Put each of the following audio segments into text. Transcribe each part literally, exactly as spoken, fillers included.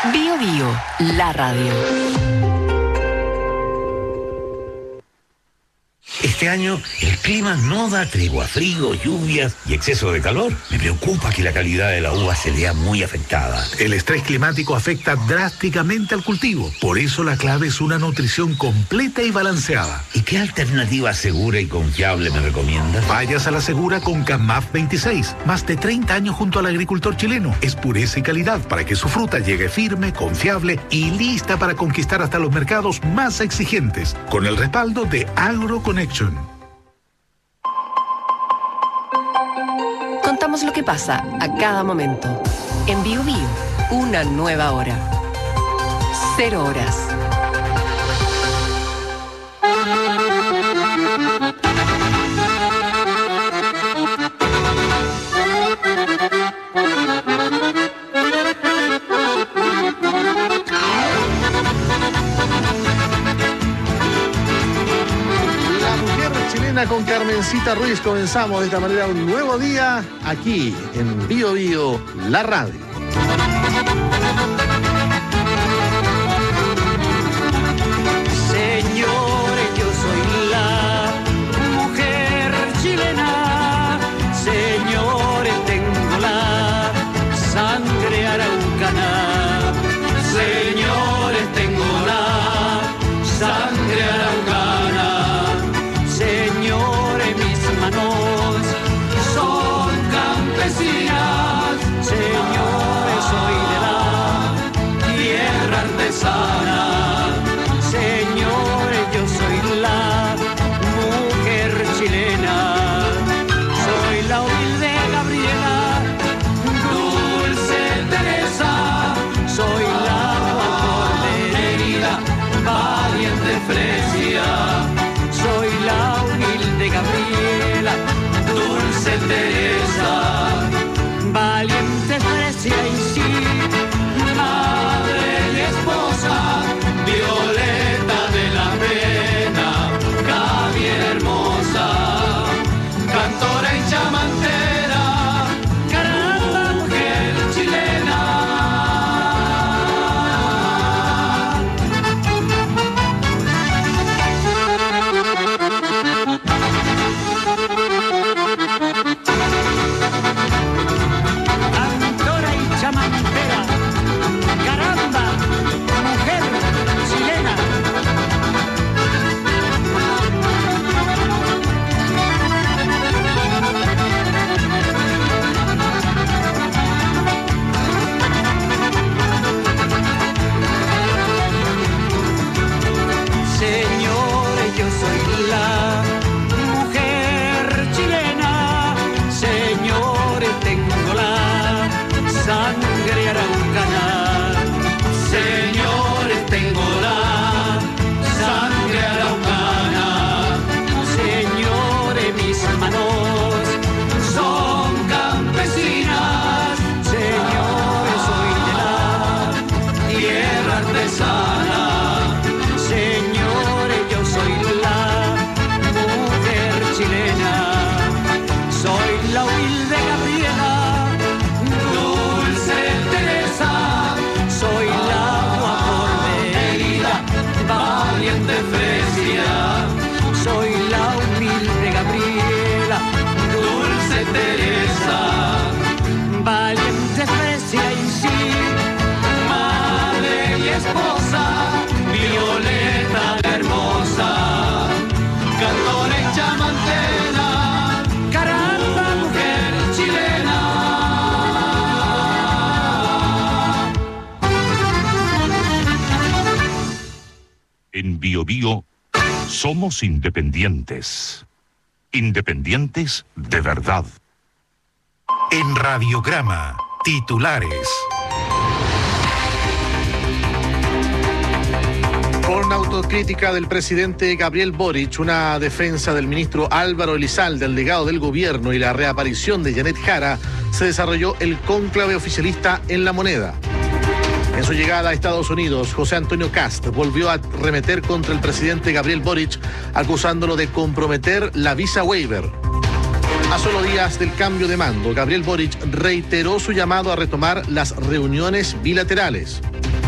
Bio Bio, la radio. Este año el clima no da tregua, frío, lluvias y exceso de calor. Me preocupa que la calidad de la uva se vea muy afectada. El estrés climático afecta drásticamente al cultivo. Por eso la clave es una nutrición completa y balanceada. ¿Y qué alternativa segura y confiable me recomiendas? Vayas a la segura con CAMAF veintiséis. Más de treinta años junto al agricultor chileno. Es pureza y calidad para que su fruta llegue firme, confiable y lista para conquistar hasta los mercados más exigentes. Con el respaldo de AgroConnection. Contamos lo que pasa a cada momento. En Bio Bio, una nueva hora. Cero horas. Con Carmencita Ruiz comenzamos de esta manera un nuevo día aquí en Bio Bio, la radio. Señores, yo soy la mujer chilena. Señores, tengo la sangre araucana. Señores, tengo la sangre araucana. Señores, mis manos son campesinas. Señores, soy de la tierra artesana. Señores, yo soy la mujer chilena. Soy la humilde Gabriela, dulce Teresa. Soy la herida, valiente Fresia. Soy la humilde Gabriela, dulce Teresa, valiente Fresia y sí, madre y esposa, Violeta de la Pena, Gaby hermosa, cantora y chamantera, caramba mujer chilena. Cantora y chamantera, caramba, mujer chilena. Señores, yo soy la mujer chilena. Señores, tengo la sangre araucana. Señores, tengo la sangre araucana. Señores, mis manos son campesinas. Señores, soy de la tierra artesana. Señores, yo soy la mujer chilena. Soy la humilde Gabriela, dulce Teresa. Soy la guaporde herida, valiente Fresia. Soy la humilde Gabriela, dulce Teresa, valiente Fresia y sí, madre y esposa, Violeta la hermosa, cantora y chamantera, caramba mujer chilena. En Bio Bio somos independientes. Independientes de verdad. En Radiograma, titulares. Con autocrítica del presidente Gabriel Boric, una defensa del ministro Álvaro Elizalde, el legado del gobierno y la reaparición de Janet Jara, se desarrolló el cónclave oficialista en La Moneda. En su llegada a Estados Unidos, José Antonio Kast volvió a arremeter contra el presidente Gabriel Boric, acusándolo de comprometer la visa waiver. A solo días del cambio de mando, Gabriel Boric reiteró su llamado a retomar las reuniones bilaterales.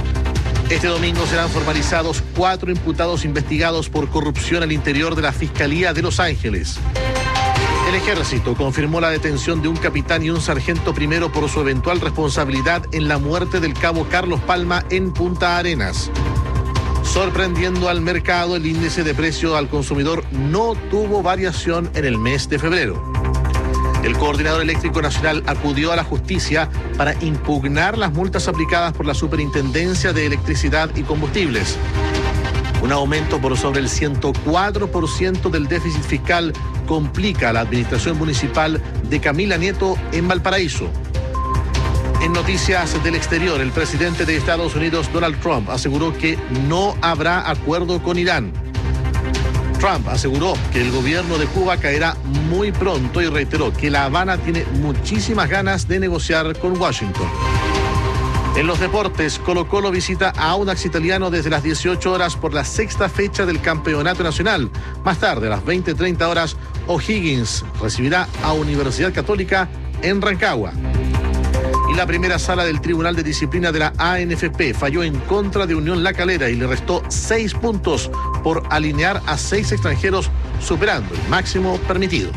Este domingo serán formalizados cuatro imputados investigados por corrupción al interior de la Fiscalía de Los Ángeles. El Ejército confirmó la detención de un capitán y un sargento primero por su eventual responsabilidad en la muerte del cabo Carlos Palma en Punta Arenas. Sorprendiendo al mercado, el índice de precio al consumidor no tuvo variación en el mes de febrero. El Coordinador Eléctrico Nacional acudió a la justicia para impugnar las multas aplicadas por la Superintendencia de Electricidad y Combustibles. Un aumento por sobre el ciento cuatro por ciento del déficit fiscal complica a la administración municipal de Camila Nieto en Valparaíso. En noticias del exterior, el presidente de Estados Unidos, Donald Trump, aseguró que no habrá acuerdo con Irán. Trump aseguró que el gobierno de Cuba caerá muy pronto y reiteró que La Habana tiene muchísimas ganas de negociar con Washington. En los deportes, Colo-Colo visita a Audax Italiano desde las dieciocho horas por la sexta fecha del Campeonato Nacional. Más tarde, a las veinte treinta horas, O'Higgins recibirá a Universidad Católica en Rancagua. Y la primera sala del Tribunal de Disciplina de la A N F P falló en contra de Unión La Calera y le restó seis puntos por alinear a seis extranjeros, superando el máximo permitido.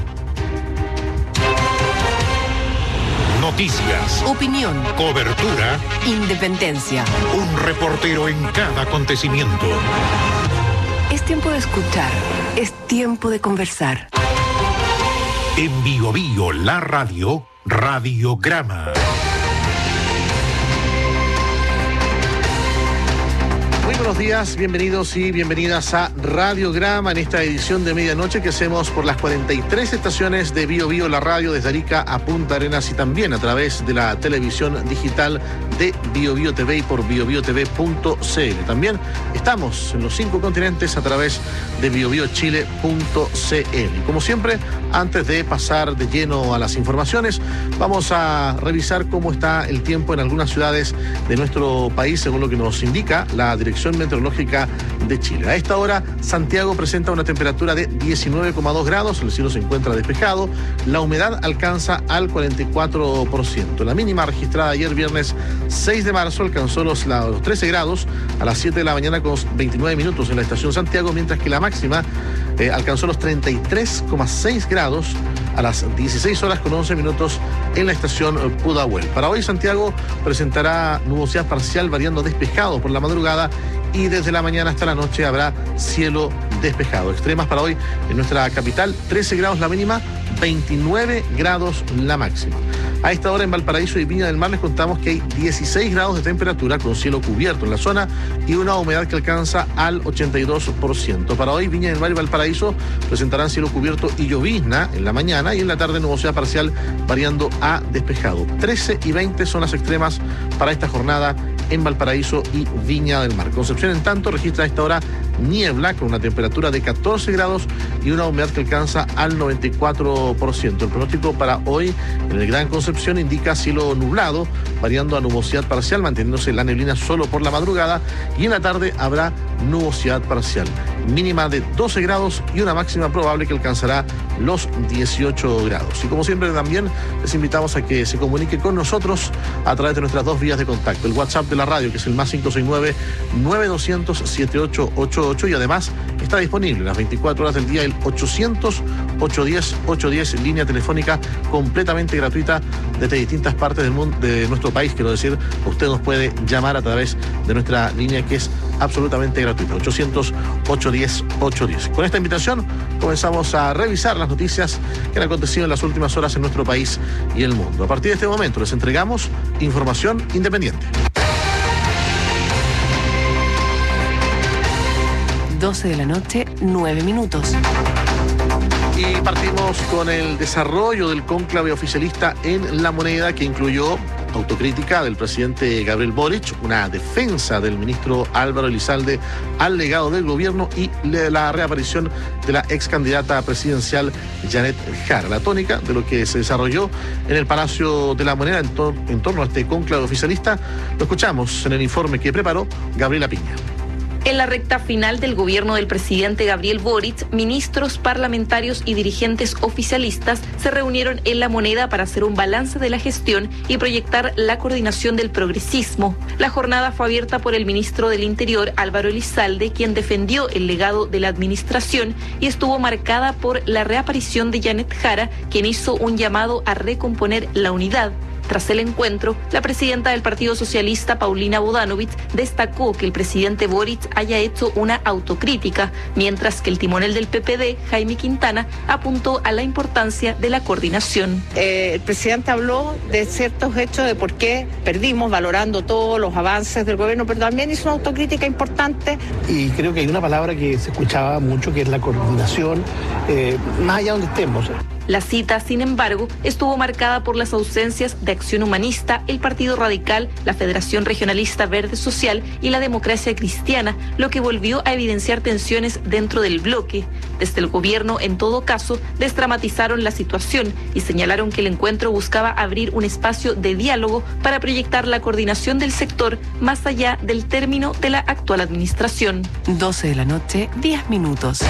Noticias, Opinión, cobertura, independencia. un reportero en cada acontecimiento. Es tiempo de escuchar, es tiempo de conversar. En Bio Bio, la radio, Radiograma. Muy buenos días, bienvenidos y bienvenidas a Radiograma en esta edición de medianoche que hacemos por las cuarenta y tres estaciones de Bio Bio, la radio desde Arica a Punta Arenas y también a través de la televisión digital de Bio Bio T V y por bio bio t v punto c l. También estamos en los cinco continentes a través de bio bio chile punto c l. Y como siempre, antes de pasar de lleno a las informaciones, vamos a revisar cómo está el tiempo en algunas ciudades de nuestro país, según lo que nos indica la Dirección Meteorológica de Chile. A esta hora, Santiago presenta una temperatura de diecinueve coma dos grados, el cielo se encuentra despejado, la humedad alcanza al cuarenta y cuatro por ciento. La mínima registrada ayer viernes seis de marzo alcanzó los, los trece grados a las siete de la mañana con veintinueve minutos en la estación Santiago, mientras que la máxima eh, alcanzó los treinta y tres coma seis grados a las dieciséis horas con once minutos en la estación Pudahuel. Para hoy, Santiago presentará nubosidad parcial variando despejado por la madrugada y desde la mañana hasta la noche habrá cielo despejado. Extremas para hoy en nuestra capital: trece grados la mínima, veintinueve grados la máxima. A esta hora en Valparaíso y Viña del Mar les contamos que hay dieciséis grados de temperatura con cielo cubierto en la zona y una humedad que alcanza al ochenta y dos por ciento. Para hoy, Viña del Mar y Valparaíso presentarán cielo cubierto y llovizna en la mañana y en la tarde nubosidad parcial variando a despejado. trece y veinte son las extremas para esta jornada en Valparaíso y Viña del Mar. Concepción, en tanto, registra a esta hora niebla con una temperatura de catorce grados y una humedad que alcanza al noventa y cuatro por ciento. El pronóstico para hoy en el Gran Concepción indica cielo nublado, variando a nubosidad parcial, manteniéndose la neblina solo por la madrugada, y en la tarde habrá nubosidad parcial. Mínima de doce grados y una máxima probable que alcanzará los dieciocho grados. Y como siempre, también les invitamos a que se comunique con nosotros a través de nuestras dos vías de contacto. El WhatsApp de la radio, que es el más cinco seis nueve, nueve dos cero cero, siete ocho ocho ocho, y además está disponible las veinticuatro horas del día el ochocientos, ochocientos diez, ochocientos diez, línea telefónica completamente gratuita desde distintas partes del mundo, de nuestro país, quiero decir. Usted nos puede llamar a través de nuestra línea, que es absolutamente gratuita, ochocientos, ochocientos diez, ochocientos diez. Con esta invitación comenzamos a revisar las noticias que han acontecido en las últimas horas en nuestro país y el mundo. A partir de este momento les entregamos información independiente. doce de la noche, nueve minutos. Y partimos con el desarrollo del cónclave oficialista en La Moneda, que incluyó autocrítica del presidente Gabriel Boric, una defensa del ministro Álvaro Elizalde al legado del gobierno y la reaparición de la ex candidata presidencial Janet Jara. La tónica de lo que se desarrolló en el Palacio de La Moneda en, tor- en torno a este cónclave oficialista lo escuchamos en el informe que preparó Gabriela Piña. En la recta final del gobierno del presidente Gabriel Boric, ministros, parlamentarios y dirigentes oficialistas se reunieron en La Moneda para hacer un balance de la gestión y proyectar la coordinación del progresismo. La jornada fue abierta por el ministro del Interior, Álvaro Elizalde, quien defendió el legado de la administración y estuvo marcada por la reaparición de Janet Jara, quien hizo un llamado a recomponer la unidad. Tras el encuentro, la presidenta del Partido Socialista, Paulina Bodanovich, destacó que el presidente Boric haya hecho una autocrítica, mientras que el timonel del P P D, Jaime Quintana, apuntó a la importancia de la coordinación. Eh, el presidente habló de ciertos hechos de por qué perdimos, valorando todos los avances del gobierno, pero también hizo una autocrítica importante. Y creo que hay una palabra que se escuchaba mucho, que es la coordinación, eh, más allá donde estemos. La cita, sin embargo, estuvo marcada por las ausencias de Acción Humanista, el Partido Radical, la Federación Regionalista Verde Social y la Democracia Cristiana, lo que volvió a evidenciar tensiones dentro del bloque. Desde el gobierno, en todo caso, desdramatizaron la situación y señalaron que el encuentro buscaba abrir un espacio de diálogo para proyectar la coordinación del sector más allá del término de la actual administración. doce de la noche, diez minutos.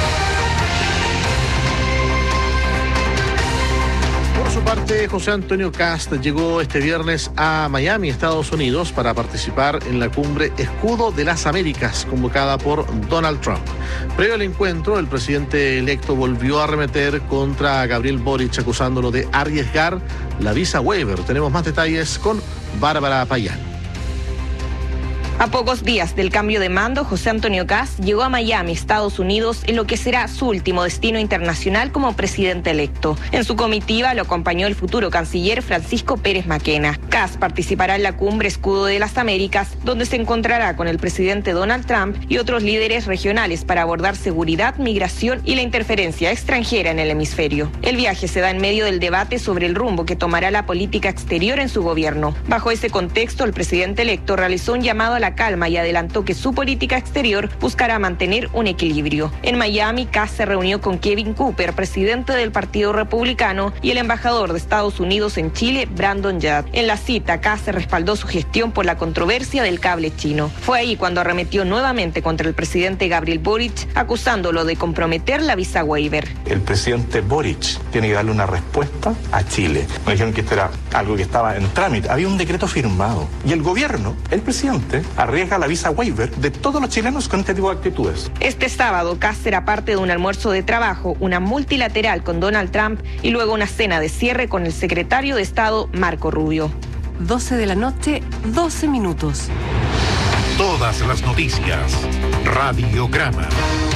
Por su parte, José Antonio Kast llegó este viernes a Miami, Estados Unidos, para participar en la cumbre Escudo de las Américas, convocada por Donald Trump. Previo al encuentro, el presidente electo volvió a arremeter contra Gabriel Boric, acusándolo de arriesgar la visa waiver. Tenemos más detalles con Bárbara Payán. A pocos días del cambio de mando, José Antonio Kast llegó a Miami, Estados Unidos, en lo que será su último destino internacional como presidente electo. En su comitiva lo acompañó el futuro canciller Francisco Pérez Maquena. Kast participará en la cumbre Escudo de las Américas, donde se encontrará con el presidente Donald Trump y otros líderes regionales para abordar seguridad, migración y la interferencia extranjera en el hemisferio. El viaje se da en medio del debate sobre el rumbo que tomará la política exterior en su gobierno. Bajo ese contexto, el presidente electo realizó un llamado a la calma y adelantó que su política exterior buscará mantener un equilibrio. En Miami, Kast se reunió con Kevin Cooper, presidente del Partido Republicano, y el embajador de Estados Unidos en Chile, Brandon Judd. En la cita, Kast se respaldó su gestión por la controversia del cable chino. Fue ahí cuando arremetió nuevamente contra el presidente Gabriel Boric, acusándolo de comprometer la visa waiver. El presidente Boric tiene que darle una respuesta a Chile. Me dijeron que esto era algo que estaba en trámite. Había un decreto firmado. Y el gobierno, el presidente, arriesga la visa waiver de todos los chilenos con este tipo de actitudes. Este sábado, Kast será parte de un almuerzo de trabajo, una multilateral con Donald Trump y luego una cena de cierre con el secretario de Estado, Marco Rubio. doce de la noche, doce minutos. Todas las noticias. Radiograma.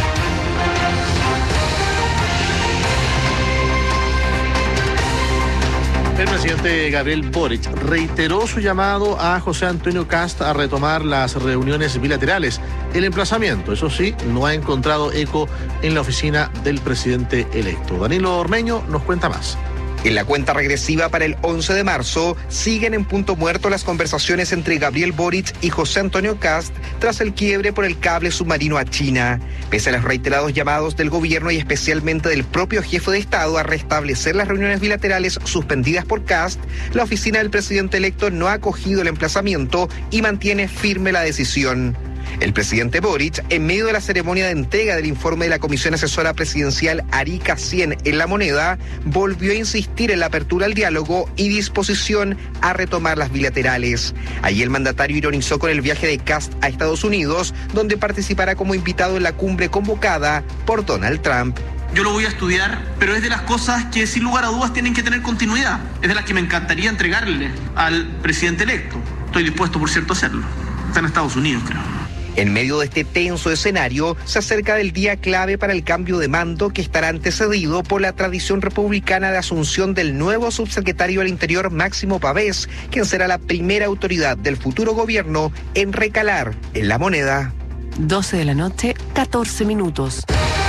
El presidente Gabriel Boric reiteró su llamado a José Antonio Kast a retomar las reuniones bilaterales. El emplazamiento, eso sí, no ha encontrado eco en la oficina del presidente electo. Danilo Ormeño nos cuenta más. En la cuenta regresiva para el once de marzo, siguen en punto muerto las conversaciones entre Gabriel Boric y José Antonio Kast tras el quiebre por el cable submarino a China. Pese a los reiterados llamados del gobierno y especialmente del propio jefe de Estado a restablecer las reuniones bilaterales suspendidas por Kast, la oficina del presidente electo no ha acogido el emplazamiento y mantiene firme la decisión. El presidente Boric, en medio de la ceremonia de entrega del informe de la Comisión Asesora Presidencial Arica cien en La Moneda, volvió a insistir en la apertura al diálogo y disposición a retomar las bilaterales. Allí el mandatario ironizó con el viaje de Kast a Estados Unidos, donde participará como invitado en la cumbre convocada por Donald Trump. Yo lo voy a estudiar, pero es de las cosas que sin lugar a dudas tienen que tener continuidad. Es de las que me encantaría entregarle al presidente electo. Estoy dispuesto, por cierto, a hacerlo. Está en Estados Unidos, creo. En medio de este tenso escenario, se acerca del día clave para el cambio de mando que estará antecedido por la tradición republicana de asunción del nuevo subsecretario del Interior, Máximo Pavés, quien será la primera autoridad del futuro gobierno en recalar en La Moneda. doce de la noche, catorce minutos.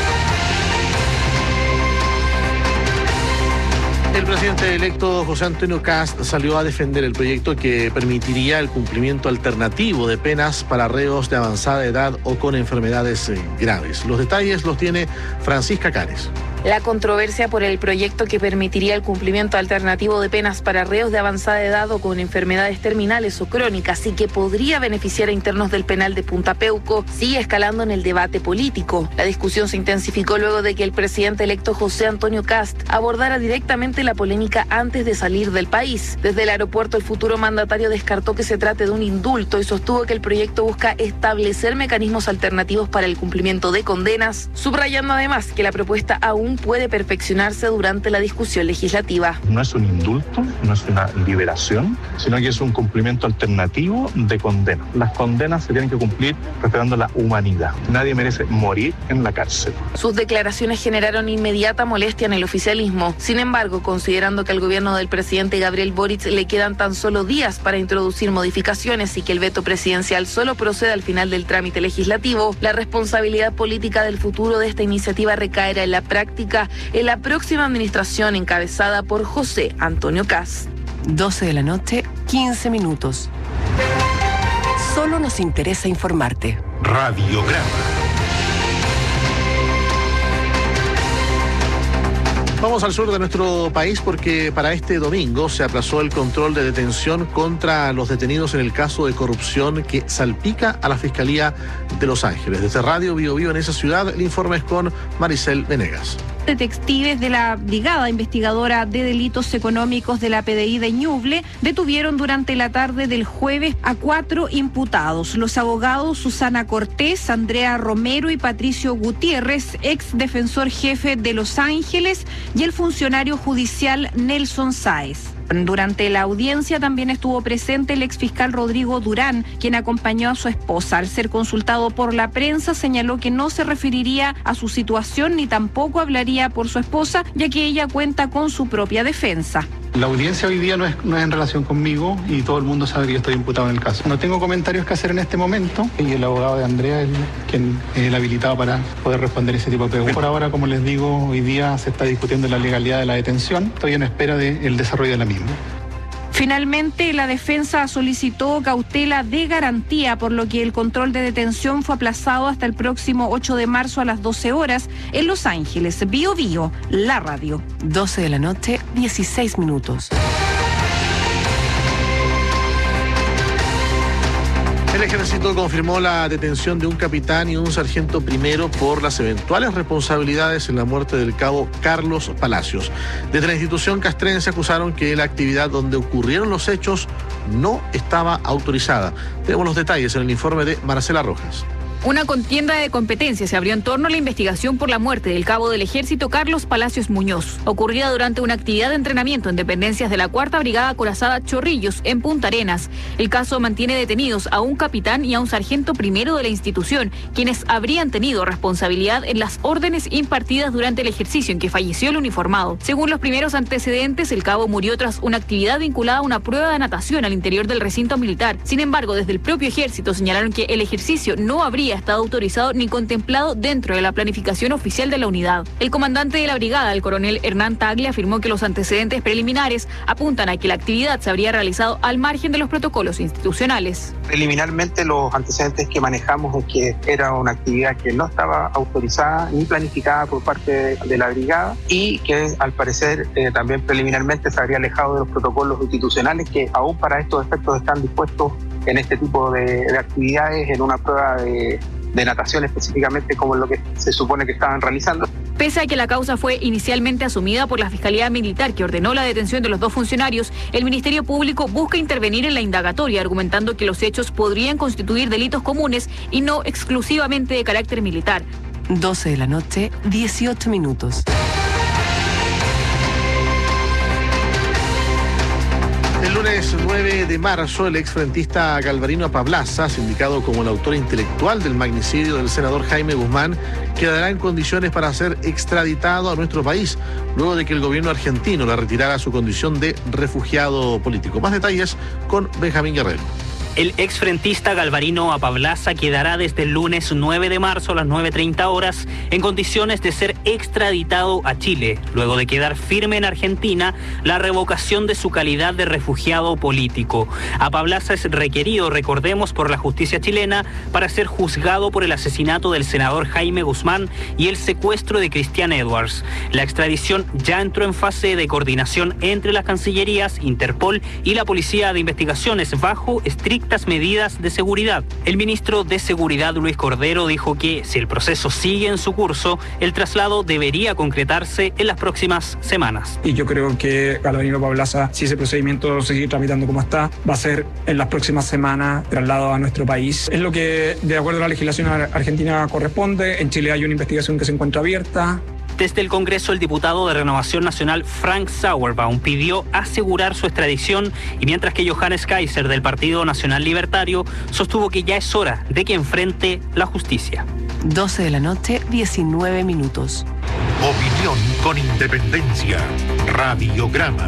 El presidente electo José Antonio Kast salió a defender el proyecto que permitiría el cumplimiento alternativo de penas para reos de avanzada edad o con enfermedades graves. Los detalles los tiene Francisca Cares. La controversia por el proyecto que permitiría el cumplimiento alternativo de penas para reos de avanzada edad o con enfermedades terminales o crónicas y que podría beneficiar a internos del penal de Punta Peuco sigue escalando en el debate político. La discusión se intensificó luego de que el presidente electo José Antonio Kast abordara directamente la polémica antes de salir del país. Desde el aeropuerto, el futuro mandatario descartó que se trate de un indulto y sostuvo que el proyecto busca establecer mecanismos alternativos para el cumplimiento de condenas, subrayando además que la propuesta aún puede perfeccionarse durante la discusión legislativa. No es un indulto, no es una liberación, sino que es un cumplimiento alternativo de condena. Las condenas se tienen que cumplir respetando la humanidad. Nadie merece morir en la cárcel. Sus declaraciones generaron inmediata molestia en el oficialismo. Sin embargo, considerando que al gobierno del presidente Gabriel Boric le quedan tan solo días para introducir modificaciones y que el veto presidencial solo procede al final del trámite legislativo, la responsabilidad política del futuro de esta iniciativa recaerá en la práctica en la próxima administración encabezada por José Antonio Kast. doce de la noche, quince minutos. Solo nos interesa informarte. Radiograma. Vamos al sur de nuestro país porque para este domingo se aplazó el control de detención contra los detenidos en el caso de corrupción que salpica a la Fiscalía de Los Ángeles. Desde Radio Bio Bio en esa ciudad, el informe es con Maricel Venegas. Detectives de la Brigada Investigadora de Delitos Económicos de la P D I de Ñuble detuvieron durante la tarde del jueves a cuatro imputados. Los abogados Susana Cortés, Andrea Romero y Patricio Gutiérrez, ex defensor jefe de Los Ángeles, y el funcionario judicial Nelson Sáez. Durante la audiencia también estuvo presente el exfiscal Rodrigo Durán, quien acompañó a su esposa. Al ser consultado por la prensa, señaló que no se referiría a su situación ni tampoco hablaría por su esposa, ya que ella cuenta con su propia defensa. La audiencia hoy día no es, no es en relación conmigo y todo el mundo sabe que yo estoy imputado en el caso. No tengo comentarios que hacer en este momento y el abogado de Andrea es quien es el habilitado para poder responder ese tipo de preguntas. Por ahora, como les digo, hoy día se está discutiendo la legalidad de la detención. Estoy en espera del desarrollo de la misma. Finalmente, la defensa solicitó cautela de garantía, por lo que el control de detención fue aplazado hasta el próximo ocho de marzo a las doce horas en Los Ángeles. Bio Bio, la radio. doce de la noche, dieciséis minutos. El ejército confirmó la detención de un capitán y un sargento primero por las eventuales responsabilidades en la muerte del cabo Carlos Palacios. Desde la institución castrense acusaron que la actividad donde ocurrieron los hechos no estaba autorizada. Tenemos los detalles en el informe de Marcela Rojas. Una contienda de competencia se abrió en torno a la investigación por la muerte del cabo del ejército Carlos Palacios Muñoz, ocurrida durante una actividad de entrenamiento en dependencias de la Cuarta Brigada Acorazada Chorrillos, en Punta Arenas. El caso mantiene detenidos a un capitán y a un sargento primero de la institución, quienes habrían tenido responsabilidad en las órdenes impartidas durante el ejercicio en que falleció el uniformado. Según los primeros antecedentes, el cabo murió tras una actividad vinculada a una prueba de natación al interior del recinto militar. Sin embargo, desde el propio ejército señalaron que el ejercicio no habría estado autorizado ni contemplado dentro de la planificación oficial de la unidad. El comandante de la brigada, el coronel Hernán Tagle, afirmó que los antecedentes preliminares apuntan a que la actividad se habría realizado al margen de los protocolos institucionales. Preliminarmente, los antecedentes que manejamos es que era una actividad que no estaba autorizada ni planificada por parte de la brigada y que al parecer eh, también preliminarmente se habría alejado de los protocolos institucionales que aún para estos efectos están dispuestos en este tipo de, de actividades, en una prueba de, de natación específicamente como lo que se supone que estaban realizando. Pese a que la causa fue inicialmente asumida por la Fiscalía Militar, que ordenó la detención de los dos funcionarios, el Ministerio Público busca intervenir en la indagatoria, argumentando que los hechos podrían constituir delitos comunes y no exclusivamente de carácter militar. doce de la noche, dieciocho minutos. El lunes nueve de marzo, el exfrentista Galvarino Apablaza, sindicado como el autor intelectual del magnicidio del senador Jaime Guzmán, quedará en condiciones para ser extraditado a nuestro país, luego de que el gobierno argentino le retirara su condición de refugiado político. Más detalles con Benjamín Guerrero. El exfrentista Galvarino Apablaza quedará desde el lunes nueve de marzo a las nueve treinta horas en condiciones de ser extraditado a Chile, luego de quedar firme en Argentina la revocación de su calidad de refugiado político. Apablaza es requerido, recordemos, por la justicia chilena para ser juzgado por el asesinato del senador Jaime Guzmán y el secuestro de Christian Edwards. La extradición ya entró en fase de coordinación entre las cancillerías, Interpol y la Policía de Investigaciones bajo estrictas medidas de seguridad. El ministro de Seguridad, Luis Cordero, dijo que si el proceso sigue en su curso, el traslado debería concretarse en las próximas semanas. Y yo creo que Galvarino Apablaza, si ese procedimiento sigue tramitando como está, va a ser en las próximas semanas traslado a nuestro país. Es lo que, de acuerdo a la legislación argentina, corresponde. En Chile hay una investigación que se encuentra abierta. Desde el Congreso, el diputado de Renovación Nacional, Frank Sauerbaum, pidió asegurar su extradición, y mientras que Johannes Kaiser, del Partido Nacional Libertario, sostuvo que ya es hora de que enfrente la justicia. doce de la noche, diecinueve minutos. Opinión con independencia. Radiograma.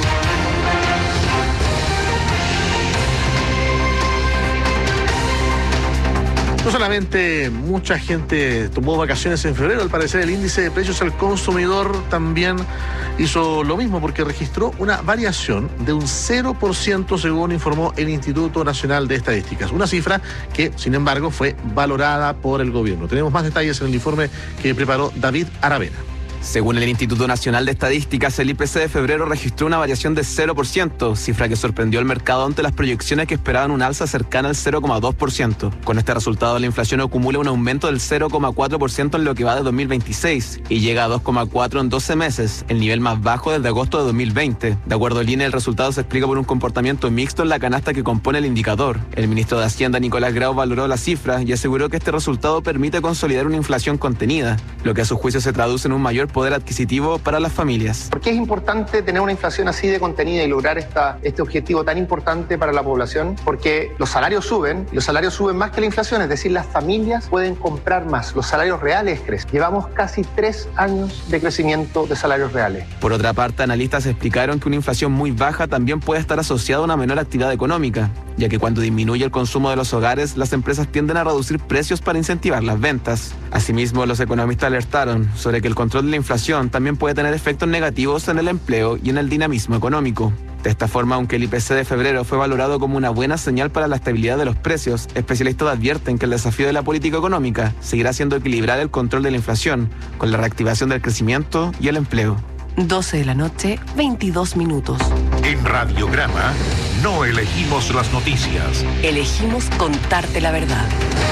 No solamente mucha gente tomó vacaciones en febrero, al parecer el índice de precios al consumidor también hizo lo mismo, porque registró una variación de un cero por ciento según informó el Instituto Nacional de Estadísticas. Una cifra que, sin embargo, fue valorada por el gobierno. Tenemos más detalles en el informe que preparó David Aravena. Según el Instituto Nacional de Estadísticas, el I P C de febrero registró una variación de cero por ciento, cifra que sorprendió al mercado ante las proyecciones que esperaban un alza cercana al cero coma dos por ciento. Con este resultado, la inflación acumula un aumento del cero coma cuatro por ciento en lo que va de dos mil veintiséis y llega a dos coma cuatro por ciento en doce meses, el nivel más bajo desde agosto de dos mil veinte. De acuerdo al I N E, el resultado se explica por un comportamiento mixto en la canasta que compone el indicador. El ministro de Hacienda, Nicolás Grau, valoró la cifra y aseguró que este resultado permite consolidar una inflación contenida, lo que a su juicio se traduce en un mayor poder adquisitivo para las familias. ¿Por qué es importante tener una inflación así de contenida y lograr esta, este objetivo tan importante para la población? Porque los salarios suben, y los salarios suben más que la inflación, es decir, las familias pueden comprar más, los salarios reales crecen. Llevamos casi tres años de crecimiento de salarios reales. Por otra parte, analistas explicaron que una inflación muy baja también puede estar asociada a una menor actividad económica, ya que cuando disminuye el consumo de los hogares, las empresas tienden a reducir precios para incentivar las ventas. Asimismo, los economistas alertaron sobre que el control de la inflación también puede tener efectos negativos en el empleo y en el dinamismo económico. De esta forma, aunque el I P C de febrero fue valorado como una buena señal para la estabilidad de los precios, especialistas advierten que el desafío de la política económica seguirá siendo equilibrar el control de la inflación con la reactivación del crecimiento y el empleo. doce de la noche, veintidós minutos. En Radiograma no elegimos las noticias. Elegimos contarte la verdad.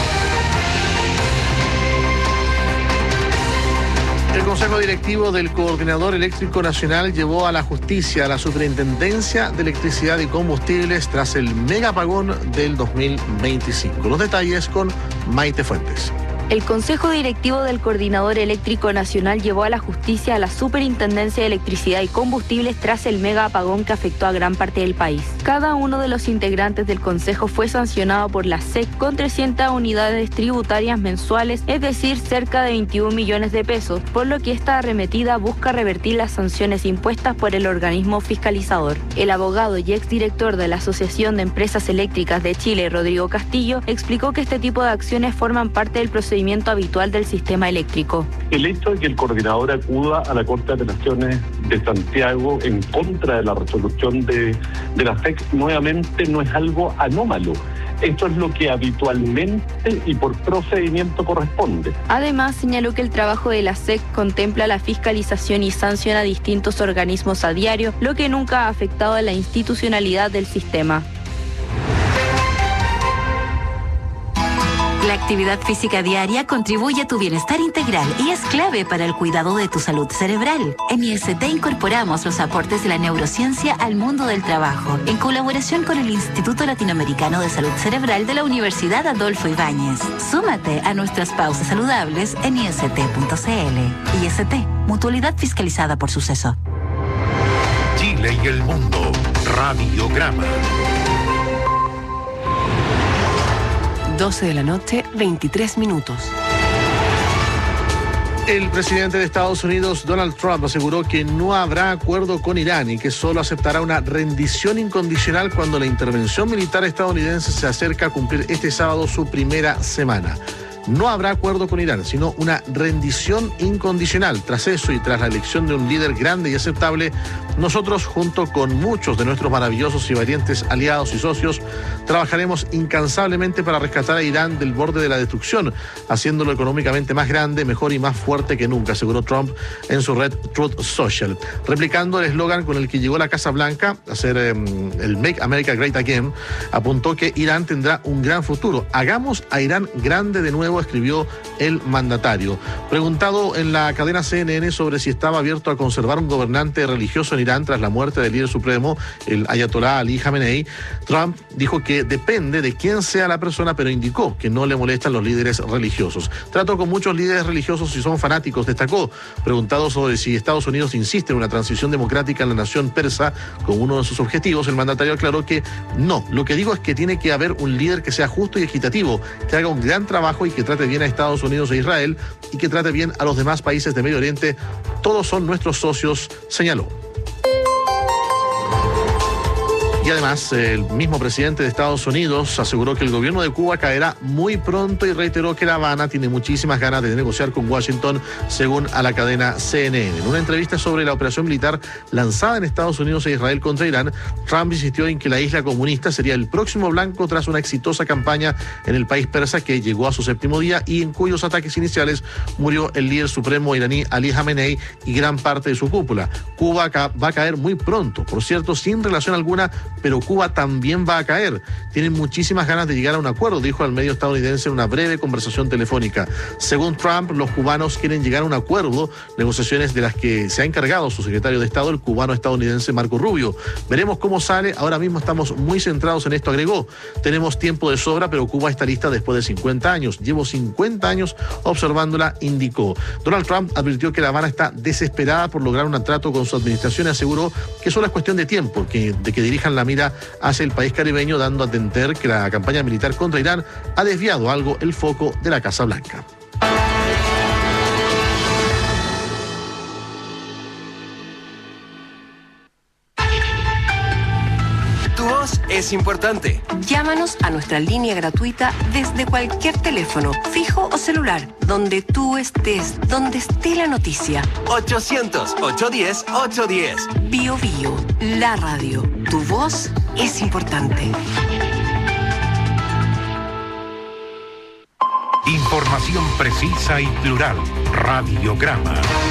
El Consejo Directivo del Coordinador Eléctrico Nacional llevó a la justicia a la Superintendencia de Electricidad y Combustibles tras el mega apagón del dos mil veinticinco. Los detalles con Maite Fuentes. El Consejo Directivo del Coordinador Eléctrico Nacional llevó a la justicia a la Superintendencia de Electricidad y Combustibles tras el mega apagón que afectó a gran parte del país. Cada uno de los integrantes del Consejo fue sancionado por la S E C con trescientas unidades tributarias mensuales, es decir, cerca de veintiún millones de pesos, por lo que esta arremetida busca revertir las sanciones impuestas por el organismo fiscalizador. El abogado y exdirector de la Asociación de Empresas Eléctricas de Chile, Rodrigo Castillo, explicó que este tipo de acciones forman parte del procedimiento habitual del sistema eléctrico. El hecho de que el coordinador acuda a la Corte de Apelaciones de Santiago en contra de la resolución de, de la S E C nuevamente no es algo anómalo. Esto es lo que habitualmente y por procedimiento corresponde. Además, señaló que el trabajo de la S E C contempla la fiscalización y sanciona a distintos organismos a diario, lo que nunca ha afectado a la institucionalidad del sistema. La actividad física diaria contribuye a tu bienestar integral y es clave para el cuidado de tu salud cerebral. En I S T incorporamos los aportes de la neurociencia al mundo del trabajo, en colaboración con el Instituto Latinoamericano de Salud Cerebral de la Universidad Adolfo Ibáñez. Súmate a nuestras pausas saludables en i s t punto c l. I S T, mutualidad fiscalizada por Suceso. Chile y el mundo. Radiograma. doce de la noche, veintitrés minutos. El presidente de Estados Unidos, Donald Trump, aseguró que no habrá acuerdo con Irán y que solo aceptará una rendición incondicional cuando la intervención militar estadounidense se acerca a cumplir este sábado su primera semana. No habrá acuerdo con Irán, sino una rendición incondicional. Tras eso y tras la elección de un líder grande y aceptable, nosotros, junto con muchos de nuestros maravillosos y valientes aliados y socios, trabajaremos incansablemente para rescatar a Irán del borde de la destrucción, haciéndolo económicamente más grande, mejor y más fuerte que nunca, aseguró Trump en su red Truth Social. Replicando el eslogan con el que llegó a la Casa Blanca, a ser eh, el Make America Great Again, apuntó que Irán tendrá un gran futuro. Hagamos a Irán grande de nuevo, escribió el mandatario. Preguntado en la cadena C N N sobre si estaba abierto a conservar un gobernante religioso en Irán tras la muerte del líder supremo, el ayatolá Ali Khamenei, Trump dijo que depende de quién sea la persona, pero indicó que no le molestan los líderes religiosos. Trato con muchos líderes religiosos y son fanáticos, destacó. Preguntado sobre si Estados Unidos insiste en una transición democrática en la nación persa como uno de sus objetivos, el mandatario aclaró que no. Lo que digo es que tiene que haber un líder que sea justo y equitativo, que haga un gran trabajo y que trate bien a Estados Unidos e Israel y que trate bien a los demás países de Medio Oriente. Todos son nuestros socios, señaló. Y además, el mismo presidente de Estados Unidos aseguró que el gobierno de Cuba caerá muy pronto y reiteró que La Habana tiene muchísimas ganas de negociar con Washington, según a la cadena C N N. En una entrevista sobre la operación militar lanzada en Estados Unidos e Israel contra Irán, Trump insistió en que la isla comunista sería el próximo blanco tras una exitosa campaña en el país persa que llegó a su séptimo día y en cuyos ataques iniciales murió el líder supremo iraní Ali Khamenei y gran parte de su cúpula. Cuba va a caer muy pronto, por cierto, sin relación alguna, pero Cuba también va a caer. Tienen muchísimas ganas de llegar a un acuerdo, dijo al medio estadounidense en una breve conversación telefónica. Según Trump, los cubanos quieren llegar a un acuerdo, negociaciones de las que se ha encargado su secretario de Estado, el cubano estadounidense Marco Rubio. Veremos cómo sale, ahora mismo estamos muy centrados en esto, agregó. Tenemos tiempo de sobra, pero Cuba está lista después de cincuenta años. Llevo cincuenta años observándola, indicó. Donald Trump advirtió que La Habana está desesperada por lograr un trato con su administración y aseguró que solo es cuestión de tiempo, que, de que dirijan la mira hacia el país caribeño, dando a entender que la campaña militar contra Irán ha desviado algo el foco de la Casa Blanca. Tu voz es importante. Llámanos a nuestra línea gratuita desde cualquier teléfono, fijo o celular, donde tú estés, donde esté la noticia. ochocientos, ochocientos diez, ochocientos diez. Bio Bio, la radio. Tu voz es importante. Información precisa y plural. Radiograma.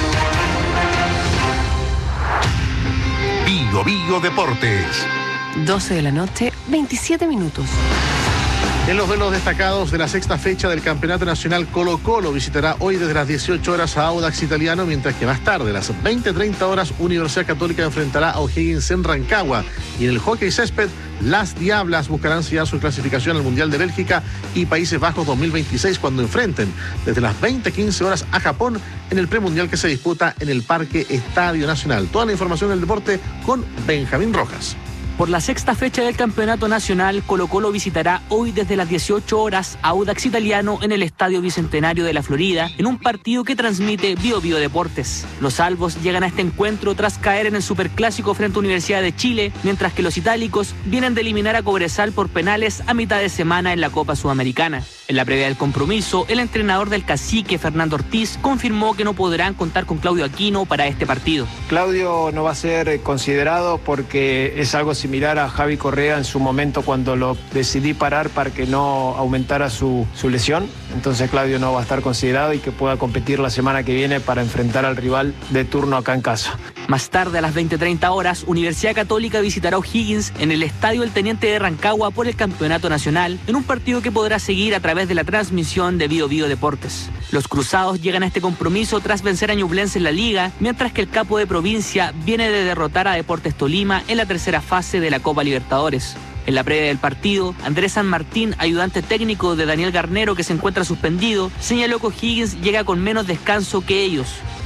Bio Bio Deportes. doce de la noche, veintisiete minutos. En los duelos destacados de la sexta fecha del Campeonato Nacional, Colo-Colo visitará hoy desde las dieciocho horas a Audax Italiano, mientras que más tarde, a las veinte treinta horas, Universidad Católica enfrentará a O'Higgins en Rancagua. Y en el hockey césped, las Diablas buscarán sellar su clasificación al Mundial de Bélgica y Países Bajos dos mil veintiséis cuando enfrenten desde las veinte quince horas a Japón en el premundial que se disputa en el Parque Estadio Nacional. Toda la información del deporte con Benjamín Rojas. Por la sexta fecha del Campeonato Nacional, Colo-Colo visitará hoy desde las dieciocho horas a Audax Italiano en el Estadio Bicentenario de la Florida, en un partido que transmite Bio Bio Deportes. Los albos llegan a este encuentro tras caer en el Superclásico frente a Universidad de Chile, mientras que los itálicos vienen de eliminar a Cobresal por penales a mitad de semana en la Copa Sudamericana. En la previa del compromiso, el entrenador del Cacique, Fernando Ortiz, confirmó que no podrán contar con Claudio Aquino para este partido. Claudio no va a ser considerado porque es algo similar a Javi Correa en su momento cuando lo decidí parar para que no aumentara su, su lesión. Entonces Claudio no va a estar considerado y que pueda competir la semana que viene para enfrentar al rival de turno acá en casa. Más tarde, a las veinte treinta horas, Universidad Católica visitará a O'Higgins en el Estadio El Teniente de Rancagua por el Campeonato Nacional, en un partido que podrá seguir a través de la transmisión de Bio Bio Deportes. Los cruzados llegan a este compromiso tras vencer a Ñublense en la Liga, mientras que el capo de provincia viene de derrotar a Deportes Tolima en la tercera fase de la Copa Libertadores. En la previa del partido, Andrés San Martín, ayudante técnico de Daniel Garnero, que se encuentra suspendido, señaló que O'Higgins llega con menos descanso que ellos.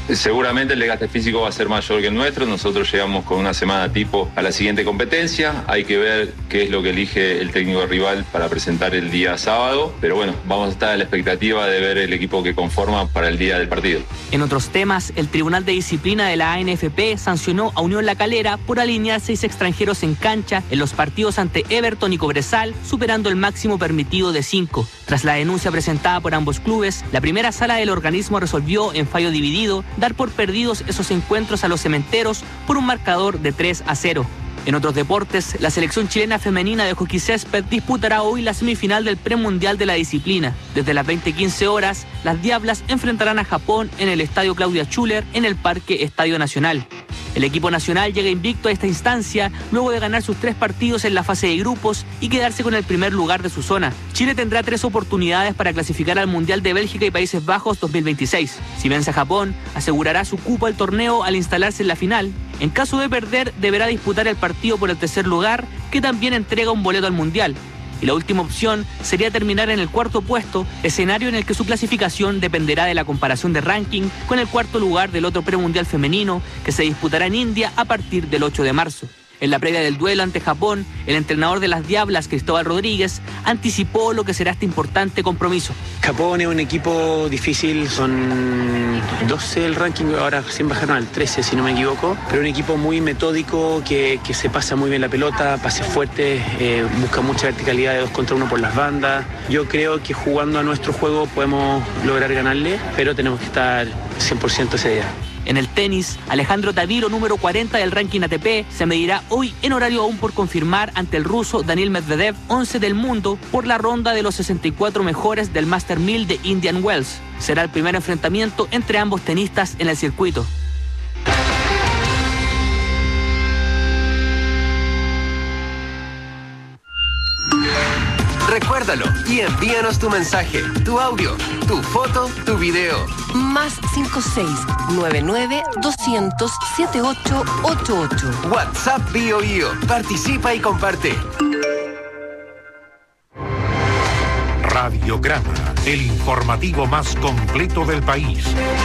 Seguramente el desgaste físico va a ser mayor que el nuestro. Nosotros llegamos con una semana tipo a la siguiente competencia. Hay que ver qué es lo que elige el técnico rival para presentar el día sábado. Pero bueno, vamos a estar a la expectativa de ver el equipo que conforma para el día del partido. En otros temas, el Tribunal de Disciplina de la A N F P sancionó a Unión La Calera por alinear seis extranjeros en cancha en los partidos ante Everton y Cobresal, superando el máximo permitido de cinco. Tras la denuncia presentada por ambos clubes, la primera sala del organismo resolvió en fallo dividido dar por perdidos esos encuentros a los cementeros por un marcador de tres a cero. En otros deportes, la selección chilena femenina de hockey césped disputará hoy la semifinal del premundial de la disciplina. Desde las veinte quince horas, las Diablas enfrentarán a Japón en el Estadio Claudia Schuller en el Parque Estadio Nacional. El equipo nacional llega invicto a esta instancia luego de ganar sus tres partidos en la fase de grupos y quedarse con el primer lugar de su zona. Chile tendrá tres oportunidades para clasificar al Mundial de Bélgica y Países Bajos dos mil veintiséis. Si vence a Japón, asegurará su cupo al torneo al instalarse en la final. En caso de perder, deberá disputar el partido por el tercer lugar, que también entrega un boleto al Mundial. Y la última opción sería terminar en el cuarto puesto, escenario en el que su clasificación dependerá de la comparación de ranking con el cuarto lugar del otro premundial femenino, que se disputará en India a partir del ocho de marzo. En la previa del duelo ante Japón, el entrenador de las Diablas, Cristóbal Rodríguez, anticipó lo que será este importante compromiso. Japón es un equipo difícil, son doce el ranking, ahora recién bajaron al trece si no me equivoco, pero un equipo muy metódico que, que se pasa muy bien la pelota, pases fuertes, eh, busca mucha verticalidad de dos contra uno por las bandas. Yo creo que jugando a nuestro juego podemos lograr ganarle, pero tenemos que estar cien por ciento ese día. En el tenis, Alejandro Taviro, número cuarenta del ranking A T P, se medirá hoy en horario aún por confirmar ante el ruso Daniil Medvedev, once del mundo, por la ronda de los sesenta y cuatro mejores del Master mil de Indian Wells. Será el primer enfrentamiento entre ambos tenistas en el circuito. Recuérdalo y envíanos tu mensaje, tu audio, tu foto, tu video. Más cinco seis nueve nueve doscientos setenta y ocho ochenta y ocho. WhatsApp Bio Bio. Participa y comparte. Radiograma, el informativo más completo del país.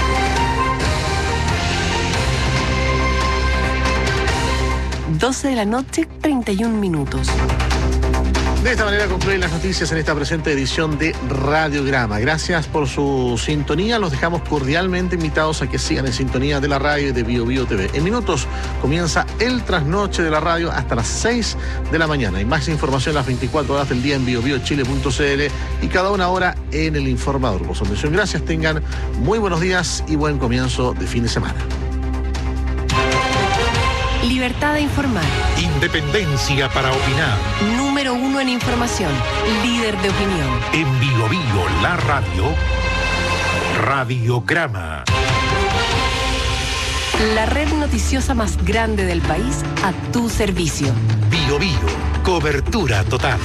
doce de la noche, treinta y un minutos. De esta manera concluyen las noticias en esta presente edición de Radiograma. Gracias por su sintonía. Los dejamos cordialmente invitados a que sigan en sintonía de la radio y de Bio Bio T V. En minutos comienza el trasnoche de la radio hasta las seis de la mañana. Hay más información las veinticuatro horas del día en bio bio chile punto c l y cada una hora en El Informador. Por su atención, gracias. Tengan muy buenos días y buen comienzo de fin de semana. Libertad de informar. Independencia para opinar. Número uno en información. Líder de opinión. En Bio Bio, la radio. Radiograma. La red noticiosa más grande del país a tu servicio. Bio Bio, cobertura total.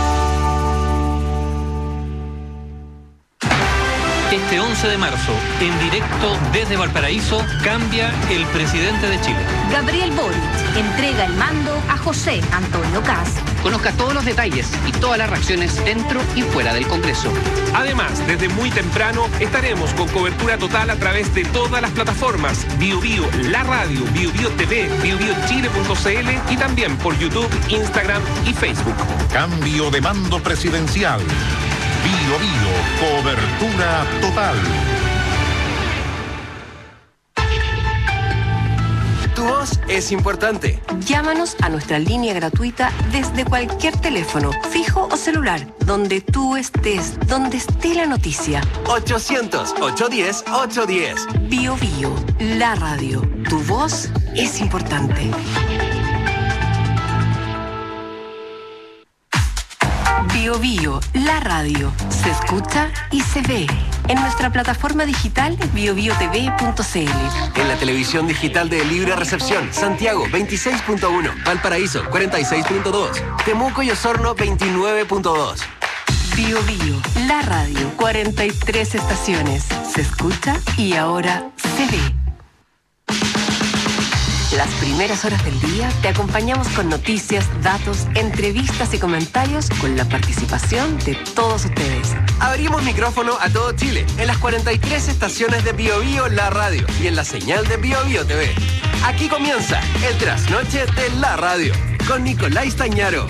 Este once de marzo, en directo desde Valparaíso, cambia el presidente de Chile. Gabriel Boric entrega el mando a José Antonio Kast. Conozca todos los detalles y todas las reacciones dentro y fuera del Congreso. Además, desde muy temprano estaremos con cobertura total a través de todas las plataformas Bio Bio, la radio, Bio Bio T V, bio bio chile punto c l y también por YouTube, Instagram y Facebook. Cambio de mando presidencial. Bio Bio, cobertura total. Tu voz es importante. Llámanos a nuestra línea gratuita desde cualquier teléfono, fijo o celular, donde tú estés, donde esté la noticia. ochocientos, ochocientos diez, ochocientos diez. Bio Bio, la radio. Tu voz es importante. Bio Bio, la radio. Se escucha y se ve. En nuestra plataforma digital bio bio t v punto c l. En la televisión digital de Libre Recepción, Santiago veintiséis punto uno, Valparaíso cuarenta y seis punto dos, Temuco y Osorno veintinueve punto dos. Bio Bio, la radio. cuarenta y tres estaciones. Se escucha y ahora se ve. Las primeras horas del día te acompañamos con noticias, datos, entrevistas y comentarios con la participación de todos ustedes. Abrimos micrófono a todo Chile en las cuarenta y tres estaciones de Bio Bio La Radio y en la señal de Bio Bio T V. Aquí comienza el trasnoche de la radio con Nicolás Tañaro.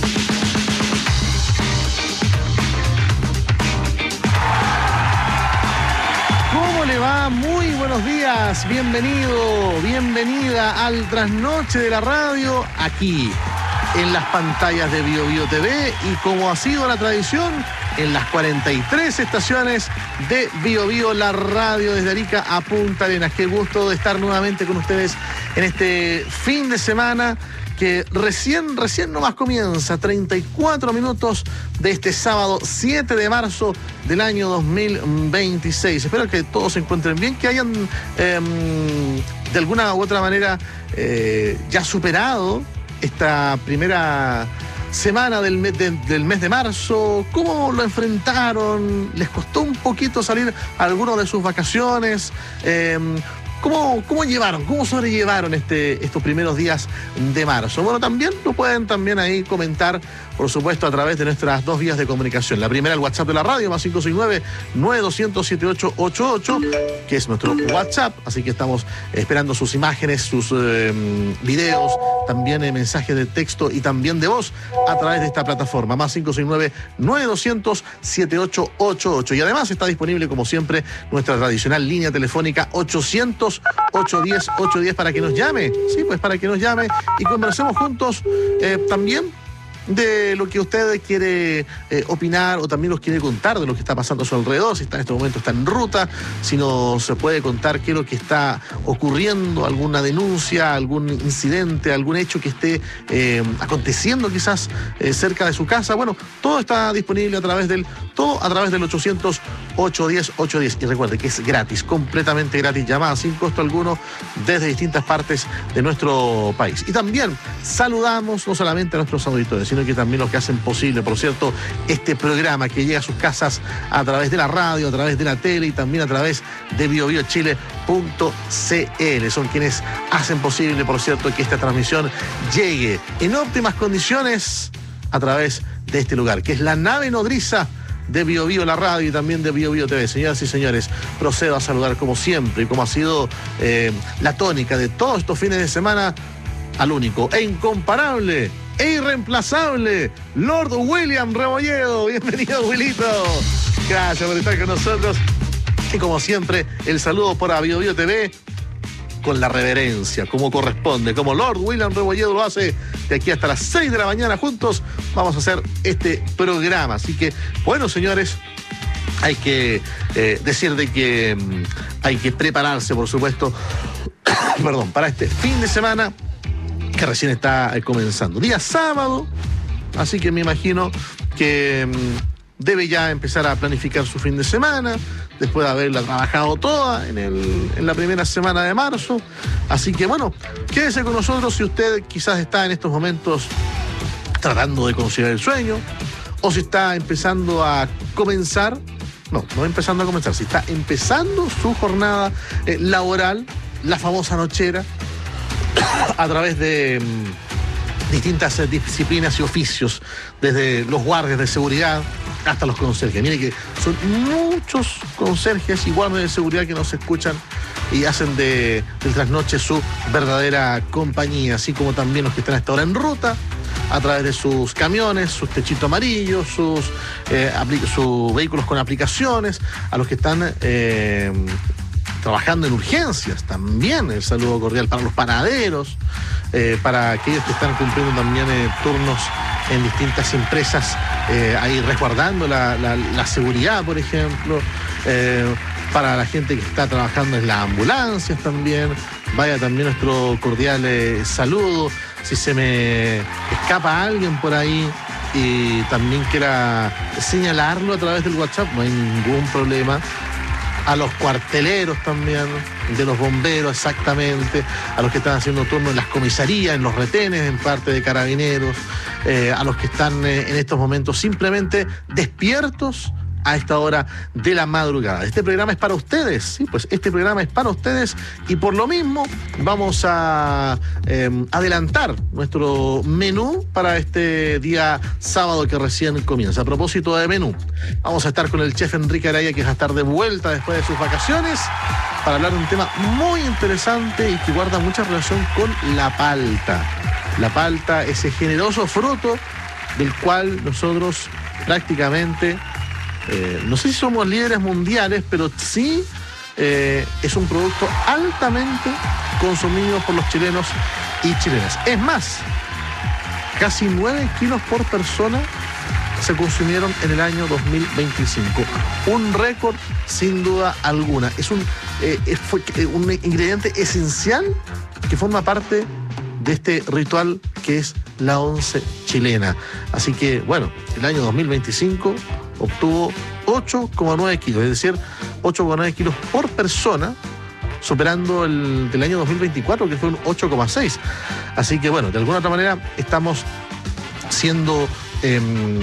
¿Cómo le va? Muy buenos días, bienvenido, bienvenida al trasnoche de la radio aquí en las pantallas de Bio Bio T V y como ha sido la tradición en las cuarenta y tres estaciones de Bio Bio La Radio desde Arica a Punta Arenas. Qué gusto de estar nuevamente con ustedes en este fin de semana que recién, recién nomás comienza, treinta y cuatro minutos de este sábado siete de marzo del año dos mil veintiséis. Espero que todos se encuentren bien, que hayan eh, de alguna u otra manera eh, ya superado esta primera semana del mes de, del mes de marzo. ¿Cómo lo enfrentaron? ¿Les costó un poquito salir a algunos de sus vacaciones? Eh, ¿Cómo, ¿Cómo llevaron, cómo sobrellevaron este, estos primeros días de marzo? Bueno, también lo pueden también ahí comentar, por supuesto, a través de nuestras dos vías de comunicación. La primera, el WhatsApp de la radio, más cinco seis nueve, nueve dos cero cero, siete ocho ocho ocho, que es nuestro WhatsApp. Así que estamos esperando sus imágenes, sus eh, videos, también eh, mensajes de texto y también de voz a través de esta plataforma, más cinco seis nueve, nueve dos cero cero, siete ocho ocho ocho. Y además está disponible, como siempre, nuestra tradicional línea telefónica ochocientos, ochocientos diez, ochocientos diez para que nos llame. Sí, pues para que nos llame y conversemos juntos eh, también de lo que usted quiere eh, opinar o también nos quiere contar de lo que está pasando a su alrededor, si está en este momento está en ruta, si nos se puede contar qué es lo que está ocurriendo, alguna denuncia, algún incidente, algún hecho que esté eh, aconteciendo quizás eh, cerca de su casa. Bueno, todo está disponible a través del todo a través del ochocientos, ochocientos diez, ochocientos diez. Y recuerde que es gratis, completamente gratis, llamada sin costo alguno desde distintas partes de nuestro país. Y también saludamos no solamente a nuestros auditores, sino que también los que hacen posible, por cierto, este programa que llega a sus casas a través de la radio, a través de la tele y también a través de bio bio chile punto c l. Son quienes hacen posible, por cierto, que esta transmisión llegue en óptimas condiciones a través de este lugar, que es la nave nodriza de Bio Bio La Radio y también de Bio Bio T V. Señoras y señores, procedo a saludar como siempre y como ha sido eh, la tónica de todos estos fines de semana al único e incomparable e irreemplazable Lord William Rebolledo. Bienvenido, Wilito. Gracias por estar con nosotros. Y como siempre, el saludo para Bio Bio T V con la reverencia, como corresponde, como Lord William Rebolledo lo hace de aquí hasta las seis de la mañana. Juntos vamos a hacer este programa. Así que, bueno, señores, hay que eh, decir de que um, hay que prepararse, por supuesto, perdón, para este fin de semana que recién está eh, comenzando. Día sábado, así que me imagino que um, debe ya empezar a planificar su fin de semana, después de haberla trabajado toda en, el, en la primera semana de marzo. Así que bueno, quédese con nosotros si usted quizás está en estos momentos tratando de conciliar el sueño, o si está empezando a comenzar, no, no empezando a comenzar, si está empezando su jornada eh, laboral, la famosa nochera, a través de mmm, distintas eh, disciplinas y oficios, desde los guardias de seguridad hasta los conserjes. Mire que son muchos conserjes y guardias de seguridad que nos escuchan y hacen de, del trasnoche su verdadera compañía, así como también los que están hasta ahora en ruta a través de sus camiones, sus techitos amarillos, sus, eh, sus vehículos con aplicaciones, a los que están eh, trabajando en urgencias también. El saludo cordial para los panaderos, eh, para aquellos que están cumpliendo también eh, turnos en distintas empresas, eh, ahí resguardando la, la, la seguridad, por ejemplo, eh, para la gente que está trabajando en las ambulancias también. Vaya también nuestro cordial eh, saludo. Si se me escapa alguien por ahí y también quiera señalarlo a través del WhatsApp, no hay ningún problema. A los cuarteleros también, de los bomberos exactamente, a los que están haciendo turno en las comisarías, en los retenes, en parte de carabineros, eh, a los que están eh, en estos momentos simplemente despiertos a esta hora de la madrugada. Este programa es para ustedes, sí, pues este programa es para ustedes y por lo mismo vamos a eh, adelantar nuestro menú para este día sábado que recién comienza. A propósito de menú, vamos a estar con el chef Enrique Araya, que va a estar de vuelta después de sus vacaciones para hablar de un tema muy interesante y que guarda mucha relación con la palta. La palta, ese generoso fruto del cual nosotros prácticamente, eh, no sé si somos líderes mundiales, pero sí eh, es un producto altamente consumido por los chilenos y chilenas. Es más, casi nueve kilos por persona se consumieron en el año dos mil veinticinco. Un récord sin duda alguna. Es un, eh, es, fue, eh, un ingrediente esencial que forma parte de este ritual que es la once chilena. Así que, bueno, el año dos mil veinticinco obtuvo ocho coma nueve kilos, es decir, ocho coma nueve kilos por persona, superando el del año dos mil veinticuatro, que fue un ocho coma seis. Así que, bueno, de alguna otra manera estamos siendo eh,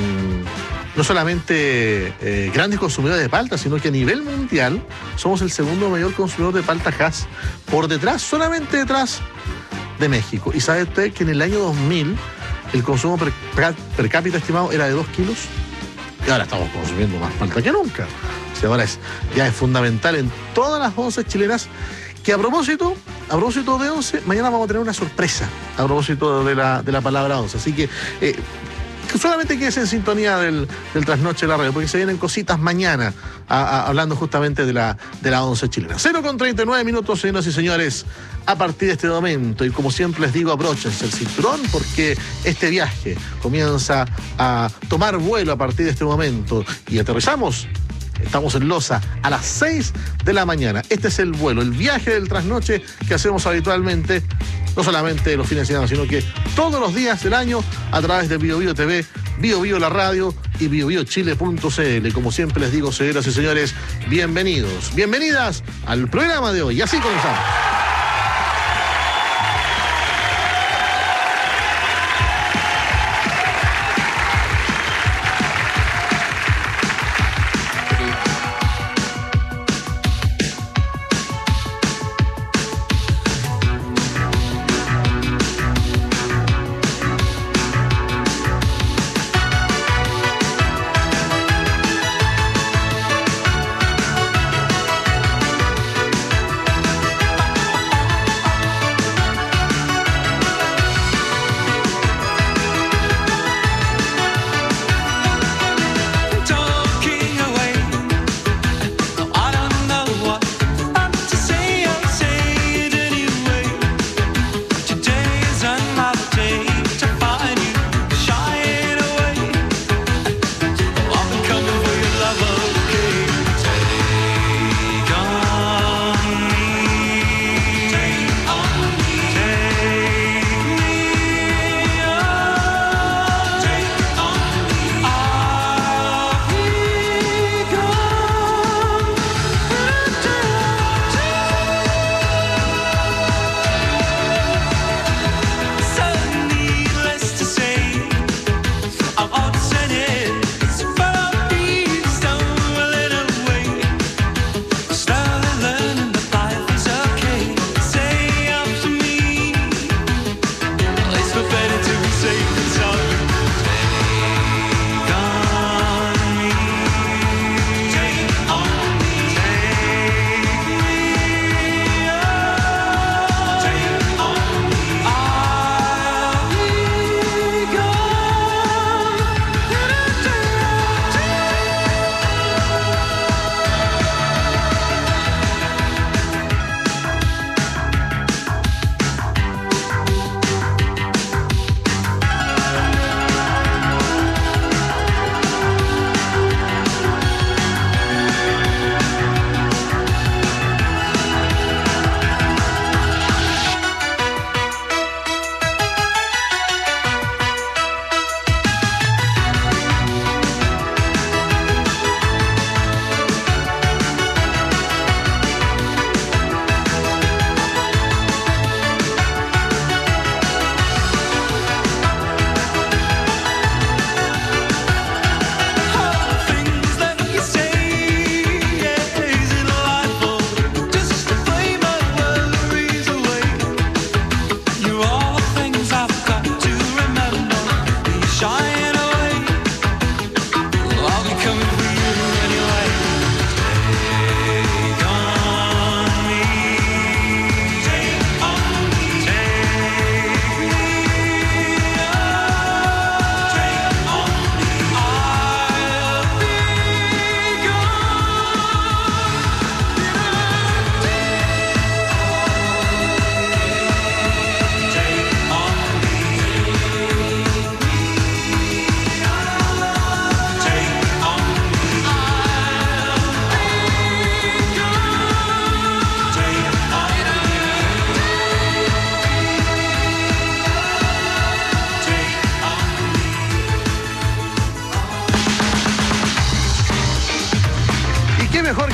no solamente eh, grandes consumidores de palta, sino que a nivel mundial somos el segundo mayor consumidor de palta Hass, por detrás, solamente detrás de México. Y sabe usted que en el año dos mil el consumo per, per cápita estimado era de dos kilos y ahora estamos consumiendo más palta que nunca. O sea, ahora es, ya es fundamental en todas las once chilenas. Que a propósito, a propósito de once, mañana vamos a tener una sorpresa a propósito de la, de la palabra once. Así que eh, solamente quédese en sintonía del, del Trasnoche de la Radio, porque se vienen cositas mañana a, a, hablando justamente de la, de la once chilena. cero con treinta y nueve minutos, señoras y señores, a partir de este momento. Y como siempre les digo, abróchense el cinturón, porque este viaje comienza a tomar vuelo a partir de este momento. Y aterrizamos. Estamos en Loza a las seis de la mañana. Este es el vuelo, el viaje del trasnoche que hacemos habitualmente, no solamente los fines de semana, sino que todos los días del año a través de Bio Bio T V, Bio Bio la radio y bio bio chile punto c l. Como siempre les digo, señoras y señores, bienvenidos, bienvenidas al programa de hoy. Y así comenzamos.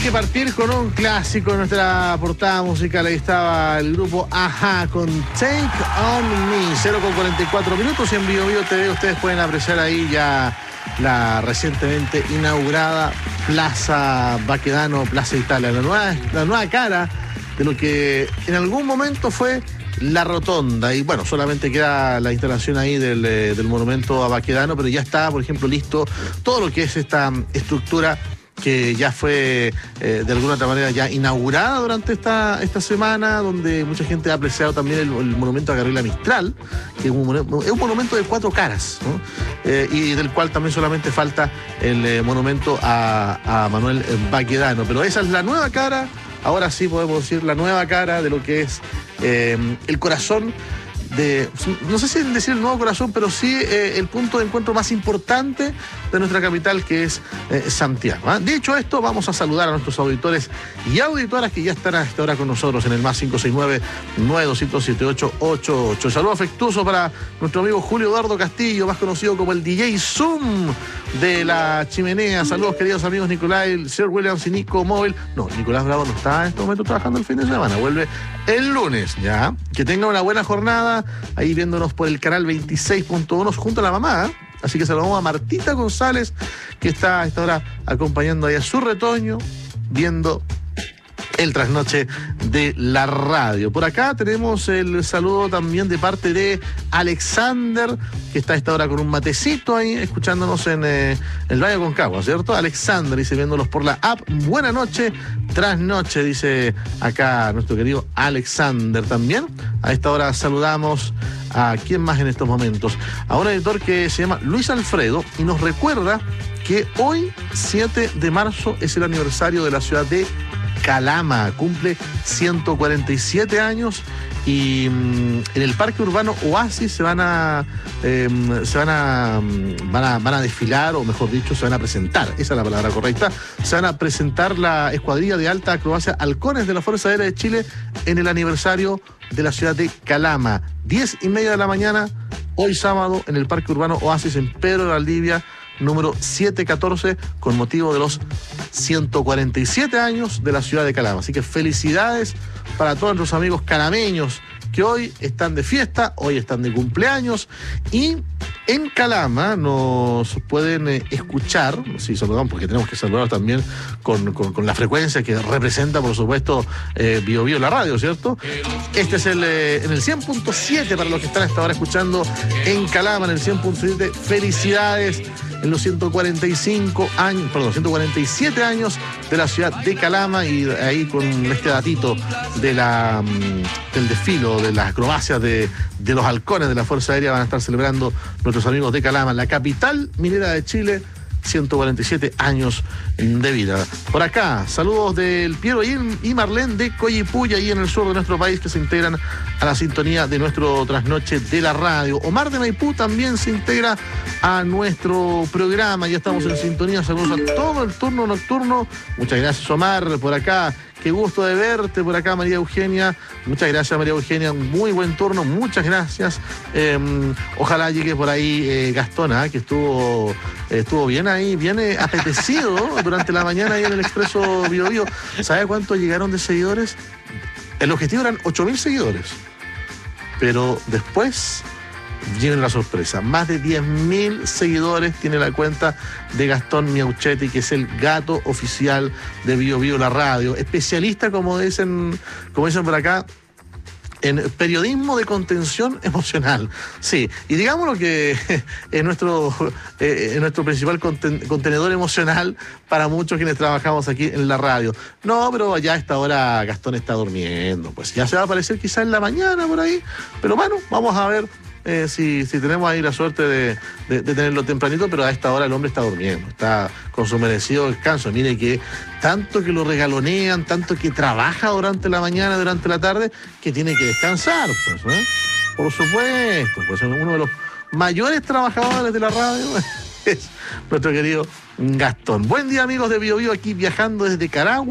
que partir con un clásico en nuestra portada musical. Ahí estaba el grupo Ajá con Take On Me. cero con cuarenta y cuatro minutos y en Bio Bio T V ustedes pueden apreciar ahí ya la recientemente inaugurada Plaza Baquedano, Plaza Italia. La nueva, la nueva cara de lo que en algún momento fue la rotonda. Y bueno, solamente queda la instalación ahí del, del monumento a Baquedano, pero ya está, por ejemplo, listo todo lo que es esta estructura que ya fue eh, de alguna otra manera ya inaugurada durante esta, esta semana, donde mucha gente ha apreciado también el, el monumento a Gabriela Mistral, que es un, es un monumento de cuatro caras, ¿no? eh, y del cual también solamente falta el eh, monumento a, a Manuel Baquedano. Pero esa es la nueva cara, ahora sí podemos decir la nueva cara de lo que es eh, el corazón de, no sé si decir el nuevo corazón, pero sí eh, el punto de encuentro más importante de nuestra capital, que es eh, Santiago. ¿eh? Dicho esto, vamos a saludar a nuestros auditores y auditoras que ya están a esta hora con nosotros en el más cinco seis nueve, nueve dos cero siete ocho ocho ocho. Saludo afectuoso para nuestro amigo Julio Eduardo Castillo, más conocido como el D J Zoom de la Chimenea. Saludos, queridos amigos Nicolai, Sir Williams y Nico Móvil. No, Nicolás Bravo no está en este momento trabajando el fin de semana, vuelve el lunes, ya. Que tengan una buena jornada ahí viéndonos por el canal veintiséis punto uno junto a la mamá, ¿eh? Así que saludamos a Martita González, que está a esta hora acompañando ahí a su retoño, viendo el trasnoche de la radio. Por acá tenemos el saludo también de parte de Alexander, que está a esta hora con un matecito ahí, escuchándonos en eh, el Valle Concagua, ¿cierto? Alexander dice, viéndolos por la app. Buena noche, trasnoche, dice acá nuestro querido Alexander también. A esta hora saludamos a quién más en estos momentos. A un editor que se llama Luis Alfredo y nos recuerda que hoy, siete de marzo, es el aniversario de la ciudad de Calama, cumple ciento cuarenta y siete años y mmm, en el Parque Urbano Oasis se van a eh, se van a, van a van a desfilar, o mejor dicho, se van a presentar, esa es la palabra correcta, se van a presentar la escuadrilla de alta acrobacia Halcones de la Fuerza Aérea de Chile en el aniversario de la ciudad de Calama. Diez y media de la mañana, hoy sábado, en el Parque Urbano Oasis en Pedro de Valdivia, número setecientos catorce, con motivo de los ciento cuarenta y siete años de la ciudad de Calama. Así que felicidades para todos nuestros amigos calameños que hoy están de fiesta, hoy están de cumpleaños, y en Calama nos pueden eh, escuchar, sí, saludamos porque tenemos que saludar también con, con, con la frecuencia que representa, por supuesto, eh, Bio Bio la radio, ¿cierto? Este es el eh, en el cien punto siete para los que están hasta ahora escuchando en Calama, en el cien punto siete. Felicidades en los ciento cuarenta y cinco años, perdón, ciento cuarenta y siete años de la ciudad de Calama, y ahí con este datito de la, del desfilo, de las acrobacias de, de los halcones de la Fuerza Aérea, van a estar celebrando nuestros amigos de Calama, la capital minera de Chile, ciento cuarenta y siete años de vida. Por acá, saludos del Piero y Marlene de Coyipuya, ahí en el sur de nuestro país, que se integran a la sintonía de nuestro trasnoche de la radio. Omar de Maipú también se integra a nuestro programa, ya estamos en sintonía. Saludos a todo el turno nocturno. Muchas gracias, Omar. Por acá, qué gusto de verte. Por acá, María Eugenia. Muchas gracias, María Eugenia. Muy buen turno, muchas gracias. Eh, ojalá llegue por ahí eh, Gastón, ¿eh? que estuvo, eh, estuvo bien ahí, bien eh, apetecido durante la mañana ahí en el Expreso Bio Bio. ¿Sabe cuánto llegaron de seguidores? El objetivo eran ocho mil seguidores. Pero después viene la sorpresa. Más de diez mil seguidores tiene la cuenta de Gastón Miauchetti, que es el gato oficial de Bio Bio la radio. Especialista, como dicen, como dicen por acá, en periodismo de contención emocional. Sí, y digámoslo que es nuestro, eh, es nuestro principal conten contenedor emocional para muchos quienes trabajamos aquí en la radio. No, pero ya a esta hora Gastón está durmiendo, pues ya se va a aparecer quizás en la mañana por ahí, pero bueno, vamos a ver Eh, si, si tenemos ahí la suerte de, de, de tenerlo tempranito, pero a esta hora el hombre está durmiendo, está con su merecido descanso. Mire que tanto que lo regalonean, tanto que trabaja durante la mañana, durante la tarde, que tiene que descansar, pues, ¿eh? Por supuesto, pues uno de los mayores trabajadores de la radio es nuestro querido Gastón. Buen día, amigos de Bio Bio, aquí viajando desde Carahue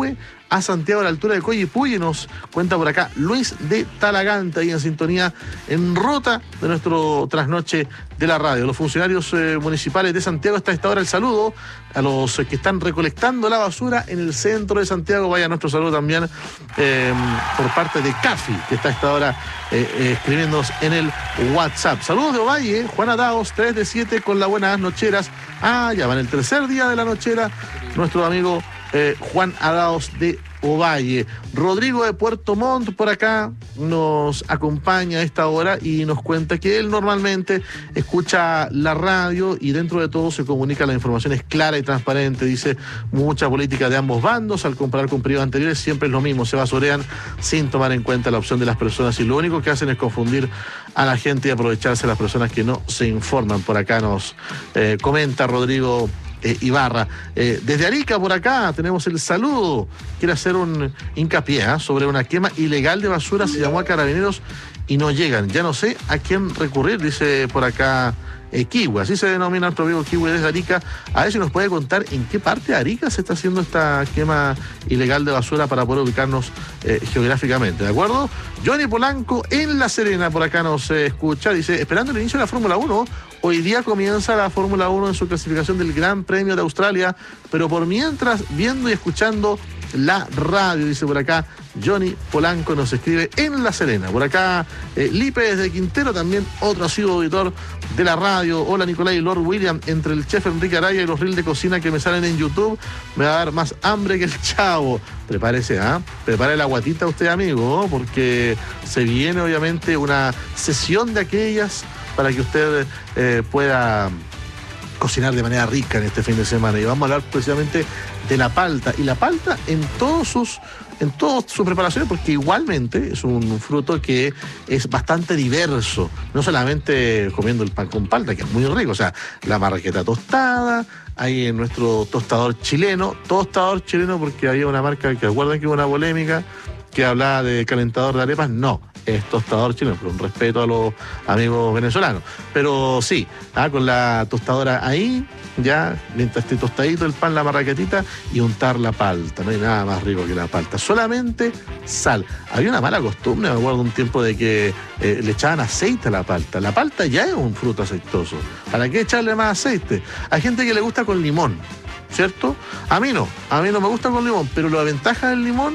a Santiago a la altura de Coyipulli. Nos cuenta por acá Luis de Talaganta, ahí en sintonía en ruta de nuestro trasnoche de la radio. Los funcionarios eh, municipales de Santiago, hasta esta hora el saludo a los eh, que están recolectando la basura en el centro de Santiago. Vaya nuestro saludo también eh, por parte de Cafi, que está a esta hora eh, eh, escribiéndonos en el WhatsApp. Saludos de Ovalle, Juana Daos, tres de siete con las buenas nocheras. Ah, ya va en el tercer día de la nochera nuestro amigo eh, Juan Adaos de Ovalle. Rodrigo de Puerto Montt por acá nos acompaña a esta hora y nos cuenta que él normalmente escucha la radio y dentro de todo se comunica, la información es clara y transparente. Dice, mucha política de ambos bandos, al comparar con periodos anteriores siempre es lo mismo, se basurean sin tomar en cuenta la opción de las personas y lo único que hacen es confundir a la gente y aprovecharse de las personas que no se informan. Por acá nos eh, comenta Rodrigo Eh, Ibarra. Eh, desde Arica, por acá, tenemos el saludo. Quiere hacer un hincapié ¿eh? sobre una quema ilegal de basura. Se llamó a Carabineros y no llegan. Ya no sé a quién recurrir, dice por acá eh, Kiwi. Así se denomina nuestro amigo Kiwi desde Arica. A ver si nos puede contar en qué parte de Arica se está haciendo esta quema ilegal de basura para poder ubicarnos eh, geográficamente. ¿De acuerdo? Johnny Polanco en La Serena, por acá nos eh, escucha. Dice, esperando el inicio de la Fórmula uno. Hoy día comienza la Fórmula uno en su clasificación del Gran Premio de Australia, pero por mientras viendo y escuchando la radio, dice por acá Johnny Polanco, nos escribe en La Serena. Por acá eh, Lipe desde Quintero, también otro asiduo auditor de la radio. Hola Nicolás y Lord William, entre el chef Enrique Araya y los reels de cocina que me salen en YouTube, me va a dar más hambre que el chavo. Prepárese, ¿ah? ¿eh? Prepare la guatita usted, amigo, ¿no? Porque se viene obviamente una sesión de aquellas para que usted eh, pueda cocinar de manera rica en este fin de semana. Y vamos a hablar precisamente de la palta. Y la palta en todos sus, en todas sus preparaciones, porque igualmente es un fruto que es bastante diverso. No solamente comiendo el pan con palta, que es muy rico. O sea, la marraqueta tostada, hay en nuestro tostador chileno, tostador chileno porque había una marca que recuerdan que hubo una polémica que hablaba de calentador de arepas. No, es tostador chileno, con respeto a los amigos venezolanos. Pero sí, ah, con la tostadora ahí, ya, mientras esté tostadito el pan, la marraquetita, y untar la palta. No hay nada más rico que la palta. Solamente sal. Había una mala costumbre, me acuerdo un tiempo, de que eh, le echaban aceite a la palta. La palta ya es un fruto aceitoso. ¿Para qué echarle más aceite? Hay gente que le gusta con limón, ¿cierto? A mí no, a mí no me gusta con limón, pero la ventaja del limón,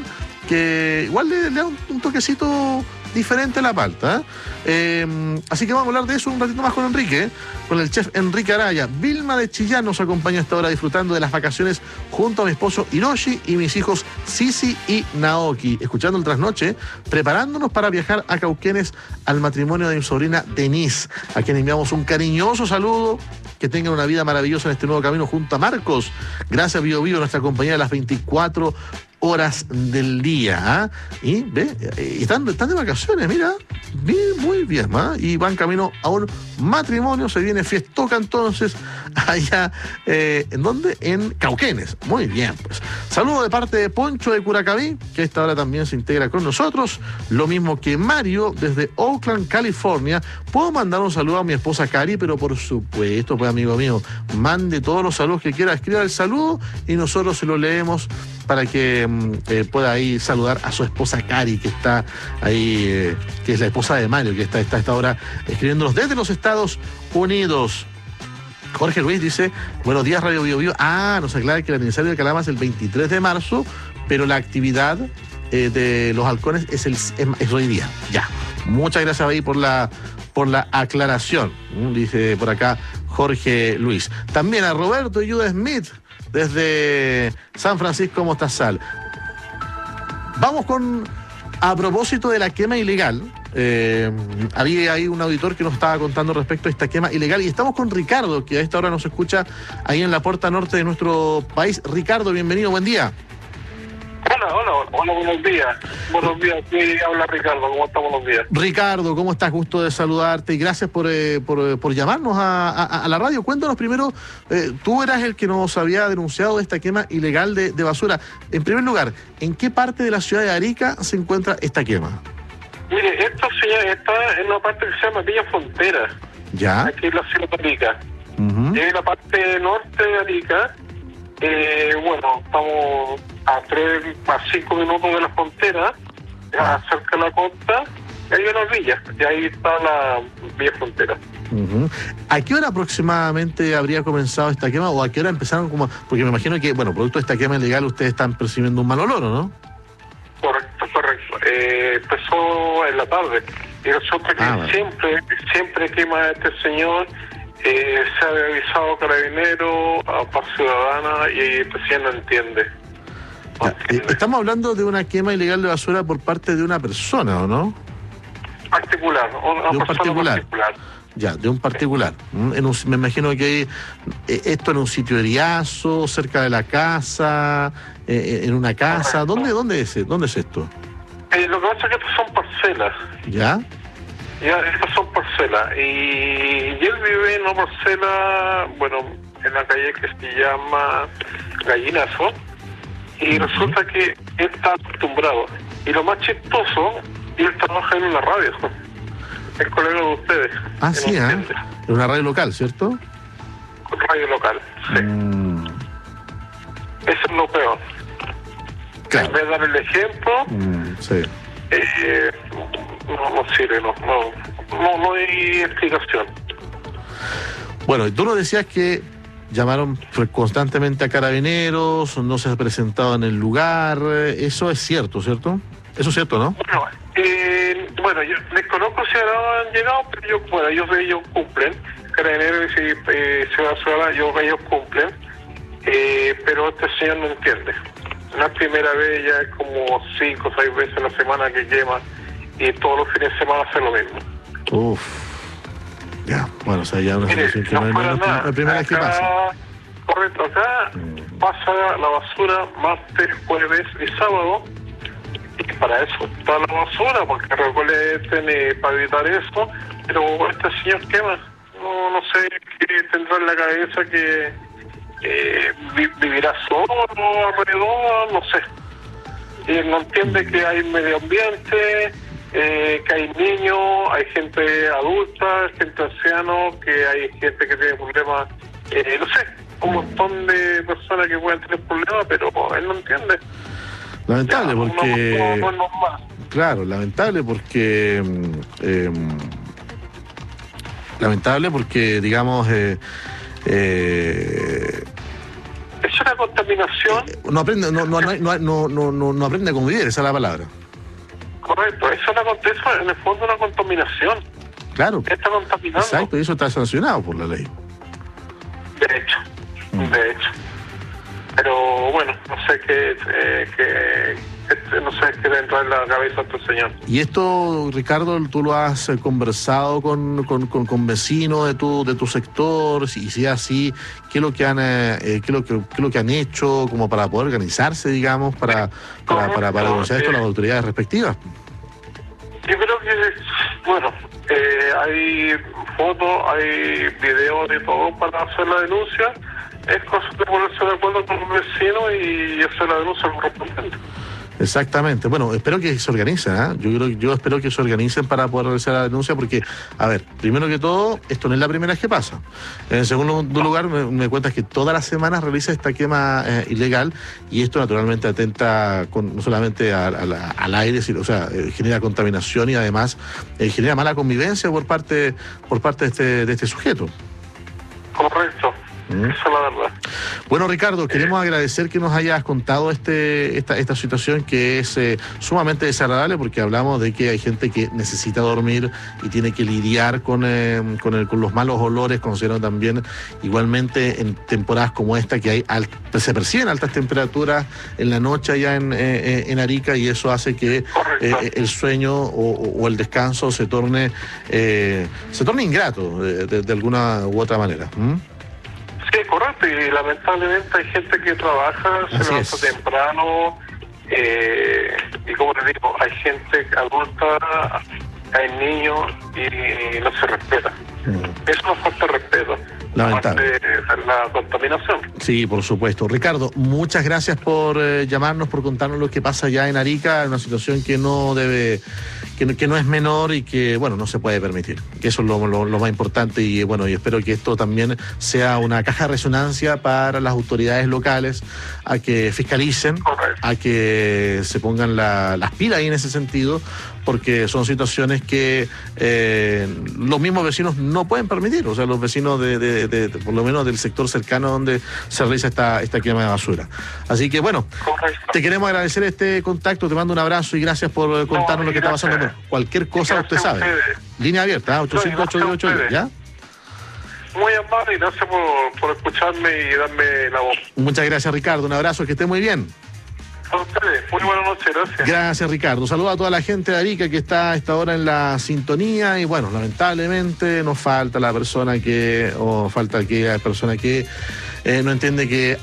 que igual le, le da un, un toquecito diferente a la palta. ¿eh? Eh, así que vamos a hablar de eso un ratito más con Enrique, ¿eh? con el chef Enrique Araya. Vilma de Chillán nos acompaña hasta ahora disfrutando de las vacaciones junto a mi esposo Hiroshi y mis hijos Sisi y Naoki, escuchando el trasnoche, preparándonos para viajar a Cauquenes al matrimonio de mi sobrina Denise, a quien enviamos un cariñoso saludo. Que tengan una vida maravillosa en este nuevo camino junto a Marcos. Gracias Bio Bio, nuestra compañía de las veinticuatro horas del día. ¿eh? Y ve, y están, están de vacaciones, mira, bien, muy bien. ¿eh? Y van camino a un matrimonio, se viene fiestoca entonces allá, eh, ¿en dónde? En Cauquenes. Muy bien, pues. Saludo de parte de Poncho de Curacaví, que a esta hora también se integra con nosotros, lo mismo que Mario desde Oakland, California. Puedo mandar un saludo a mi esposa Cari, pero por supuesto, pues amigo mío, mande todos los saludos que quiera, escriba el saludo y nosotros se lo leemos para que eh, pueda ahí saludar a su esposa Cari, que está ahí, eh, que es la esposa de Mario, que está, está a esta hora escribiéndonos desde los Estados Unidos. Jorge Luis dice, buenos días Radio Bio Bio. Ah, nos aclara que el aniversario de Calama es el veintitrés de marzo, pero la actividad eh, de los halcones es, el, es, es hoy día. Ya, muchas gracias ahí por la, por la aclaración, dice por acá Jorge Luis. También a Roberto y Judah Smith desde San Francisco Mostazal. Vamos con, a propósito de la quema ilegal, eh, había ahí un auditor que nos estaba contando respecto a esta quema ilegal y estamos con Ricardo, que a esta hora nos escucha ahí en la puerta norte de nuestro país. Ricardo, bienvenido, buen día. Hola, hola, hola, buenos días. Buenos días, sí, habla Ricardo, ¿cómo estás? Buenos días. Ricardo, ¿cómo estás? Gusto de saludarte y gracias por, eh, por, por llamarnos a, a, a la radio. Cuéntanos primero, eh, tú eras el que nos había denunciado de esta quema ilegal de, de basura. En primer lugar, ¿en qué parte de la ciudad de Arica se encuentra esta quema? Mire, esto se, está en una parte que se llama Villa Frontera. Ya. Aquí en la ciudad de Arica. Uh-huh. En la parte norte de Arica, eh, bueno, estamos a tres, a cinco minutos de la frontera, ah. cerca de la costa, hay una villa, y ahí está la vía frontera. Uh-huh. ¿A qué hora aproximadamente habría comenzado esta quema o a qué hora empezaron como...? Porque me imagino que, bueno, producto de esta quema ilegal ustedes están percibiendo un mal olor, ¿no? Correcto, correcto. Eh, empezó en la tarde y resulta que ah, vale. siempre, siempre quema este señor. Eh, se ha avisado Carabineros, a Paz Ciudadana y este señor no entiende. No ya, entiende. Estamos hablando de una quema ilegal de basura por parte de una persona, ¿o no? Particular, una de un persona particular. particular. Ya, de un particular. En un, me imagino que hay, eh, esto en un sitio eriazo, cerca de la casa, eh, en una casa. ¿Dónde, dónde es, dónde es esto? Eh, lo que pasa es que estas son parcelas. ¿Ya? Ya, estas son parcelas. Y, y él vive en una parcela, bueno, en la calle que se llama Gallinazo. Y uh-huh. resulta que él está acostumbrado. Y lo más chistoso, él trabaja en una radio. Es colega de ustedes. Ah, sí, ¿eh? Es una radio local, ¿cierto? Radio local, sí. Mm. Eso es lo peor. Claro. En vez de dar el ejemplo, mm, sí. eh, no, no sirve, no, no, no, no hay explicación. Bueno, tú nos decías que llamaron constantemente a Carabineros, no se ha presentado en el lugar. Eso es cierto, ¿cierto? Eso es cierto, ¿no? Bueno, eh, bueno yo desconozco si han llegado, pero yo, bueno, ellos, ellos cumplen. Carabineros y eh, Ciudad Ciudadana, ellos, ellos cumplen. Eh, pero este señor no entiende. La primera vez ya es como cinco o seis veces a la semana que quema y todos los fines de semana hace lo mismo. Uf. Ya, bueno, o sea, ya una Mire, situación que no no, fuera no, nada. la primera vez que pasa. Correcto, acá mm. pasa la basura martes, jueves y sábado. Y para eso está la basura, porque recolecten eh, para evitar eso. Pero este señor quema. No, no sé qué tendrá en la cabeza que eh, vi, vivirá solo alrededor, no sé. Y él no entiende que hay medio ambiente, eh, que hay niños, hay gente adulta, gente anciana, que hay gente que tiene problemas, eh, no sé, un montón de personas que pueden tener problemas, pero él no entiende. Lamentable ya, porque... No, no, no, no, claro, lamentable porque... Eh, lamentable porque, digamos... Eh, eh, es una contaminación. Eh, no aprende, no, no, no, no, no, no, no aprende a convivir, esa es la palabra. Correcto, eso es una, en el fondo una contaminación. Claro. Está contaminando. Exacto, y eso está sancionado por la ley. De hecho, mm. de hecho. Pero bueno, no sé qué, eh, qué, no sé qué le entra en la cabeza a este señor. Y esto, Ricardo, tú lo has conversado con, con, con, con vecinos de tu de tu sector, y si es así, ¿qué es lo que han eh, qué es lo que qué es lo que han hecho como para poder organizarse, digamos, para para para, para denunciar esto a las autoridades respectivas? Yo creo que, bueno, eh, hay fotos, hay videos de todo para hacer la denuncia. Es cosa de ponerse de acuerdo con los vecinos y hacer la denuncia correspondiente. Exactamente. Bueno, espero que se organicen, ¿eh? Yo creo, yo espero que se organicen para poder realizar la denuncia porque, a ver, primero que todo, esto no es la primera vez que pasa. En segundo lugar, me, me cuentas que todas las semanas realiza esta quema eh, ilegal y esto naturalmente atenta con, no solamente a, a la, al aire, sino, o sea, eh, genera contaminación y además eh, genera mala convivencia por parte por parte de este, de este sujeto. Correcto. Esa es la verdad. Bueno, Ricardo, queremos agradecer que nos hayas contado este esta, esta situación que es eh, sumamente desagradable porque hablamos de que hay gente que necesita dormir y tiene que lidiar con, eh, con, el, con los malos olores, considerando también igualmente en temporadas como esta que hay alt, se perciben altas temperaturas en la noche allá en, eh, en Arica y eso hace que eh, el sueño o, o el descanso se torne eh, se torne ingrato de, de, de alguna u otra manera. ¿Mm? Sí, correcto, y lamentablemente hay gente que trabaja, se levanta temprano, eh, y como les digo, hay gente adulta, hay niños y no se respeta. Mm. Es una falta de respeto. Lamentable. De la contaminación. Sí, por supuesto. Ricardo, muchas gracias por eh, llamarnos, por contarnos lo que pasa allá en Arica, una situación que no debe que, no, que no es menor y que, bueno, no se puede permitir. Que eso es lo, lo, lo más importante y, bueno, y espero que esto también sea una caja de resonancia para las autoridades locales a que fiscalicen, a que se pongan la, las pilas ahí en ese sentido, porque son situaciones que eh, los mismos vecinos no pueden permitir, o sea, los vecinos de, de, de, de por lo menos del sector cercano donde se realiza esta, esta quema de basura. Así que bueno, correcto. Te queremos agradecer este contacto, te mando un abrazo y gracias por contarnos no, lo que está pasando. Bueno, cualquier cosa usted sabe. Ustedes. Línea abierta, ocho cinco ocho ocho, ¿ya? Muy amable y gracias por, por escucharme y darme la voz. Muchas gracias, Ricardo, un abrazo, que esté muy bien. A ustedes, muy buenas noches, gracias. Gracias, Ricardo. Saludos a toda la gente de Arica que está a esta hora en la sintonía y bueno, lamentablemente nos falta la persona que, o falta aquella persona que eh, no entiende que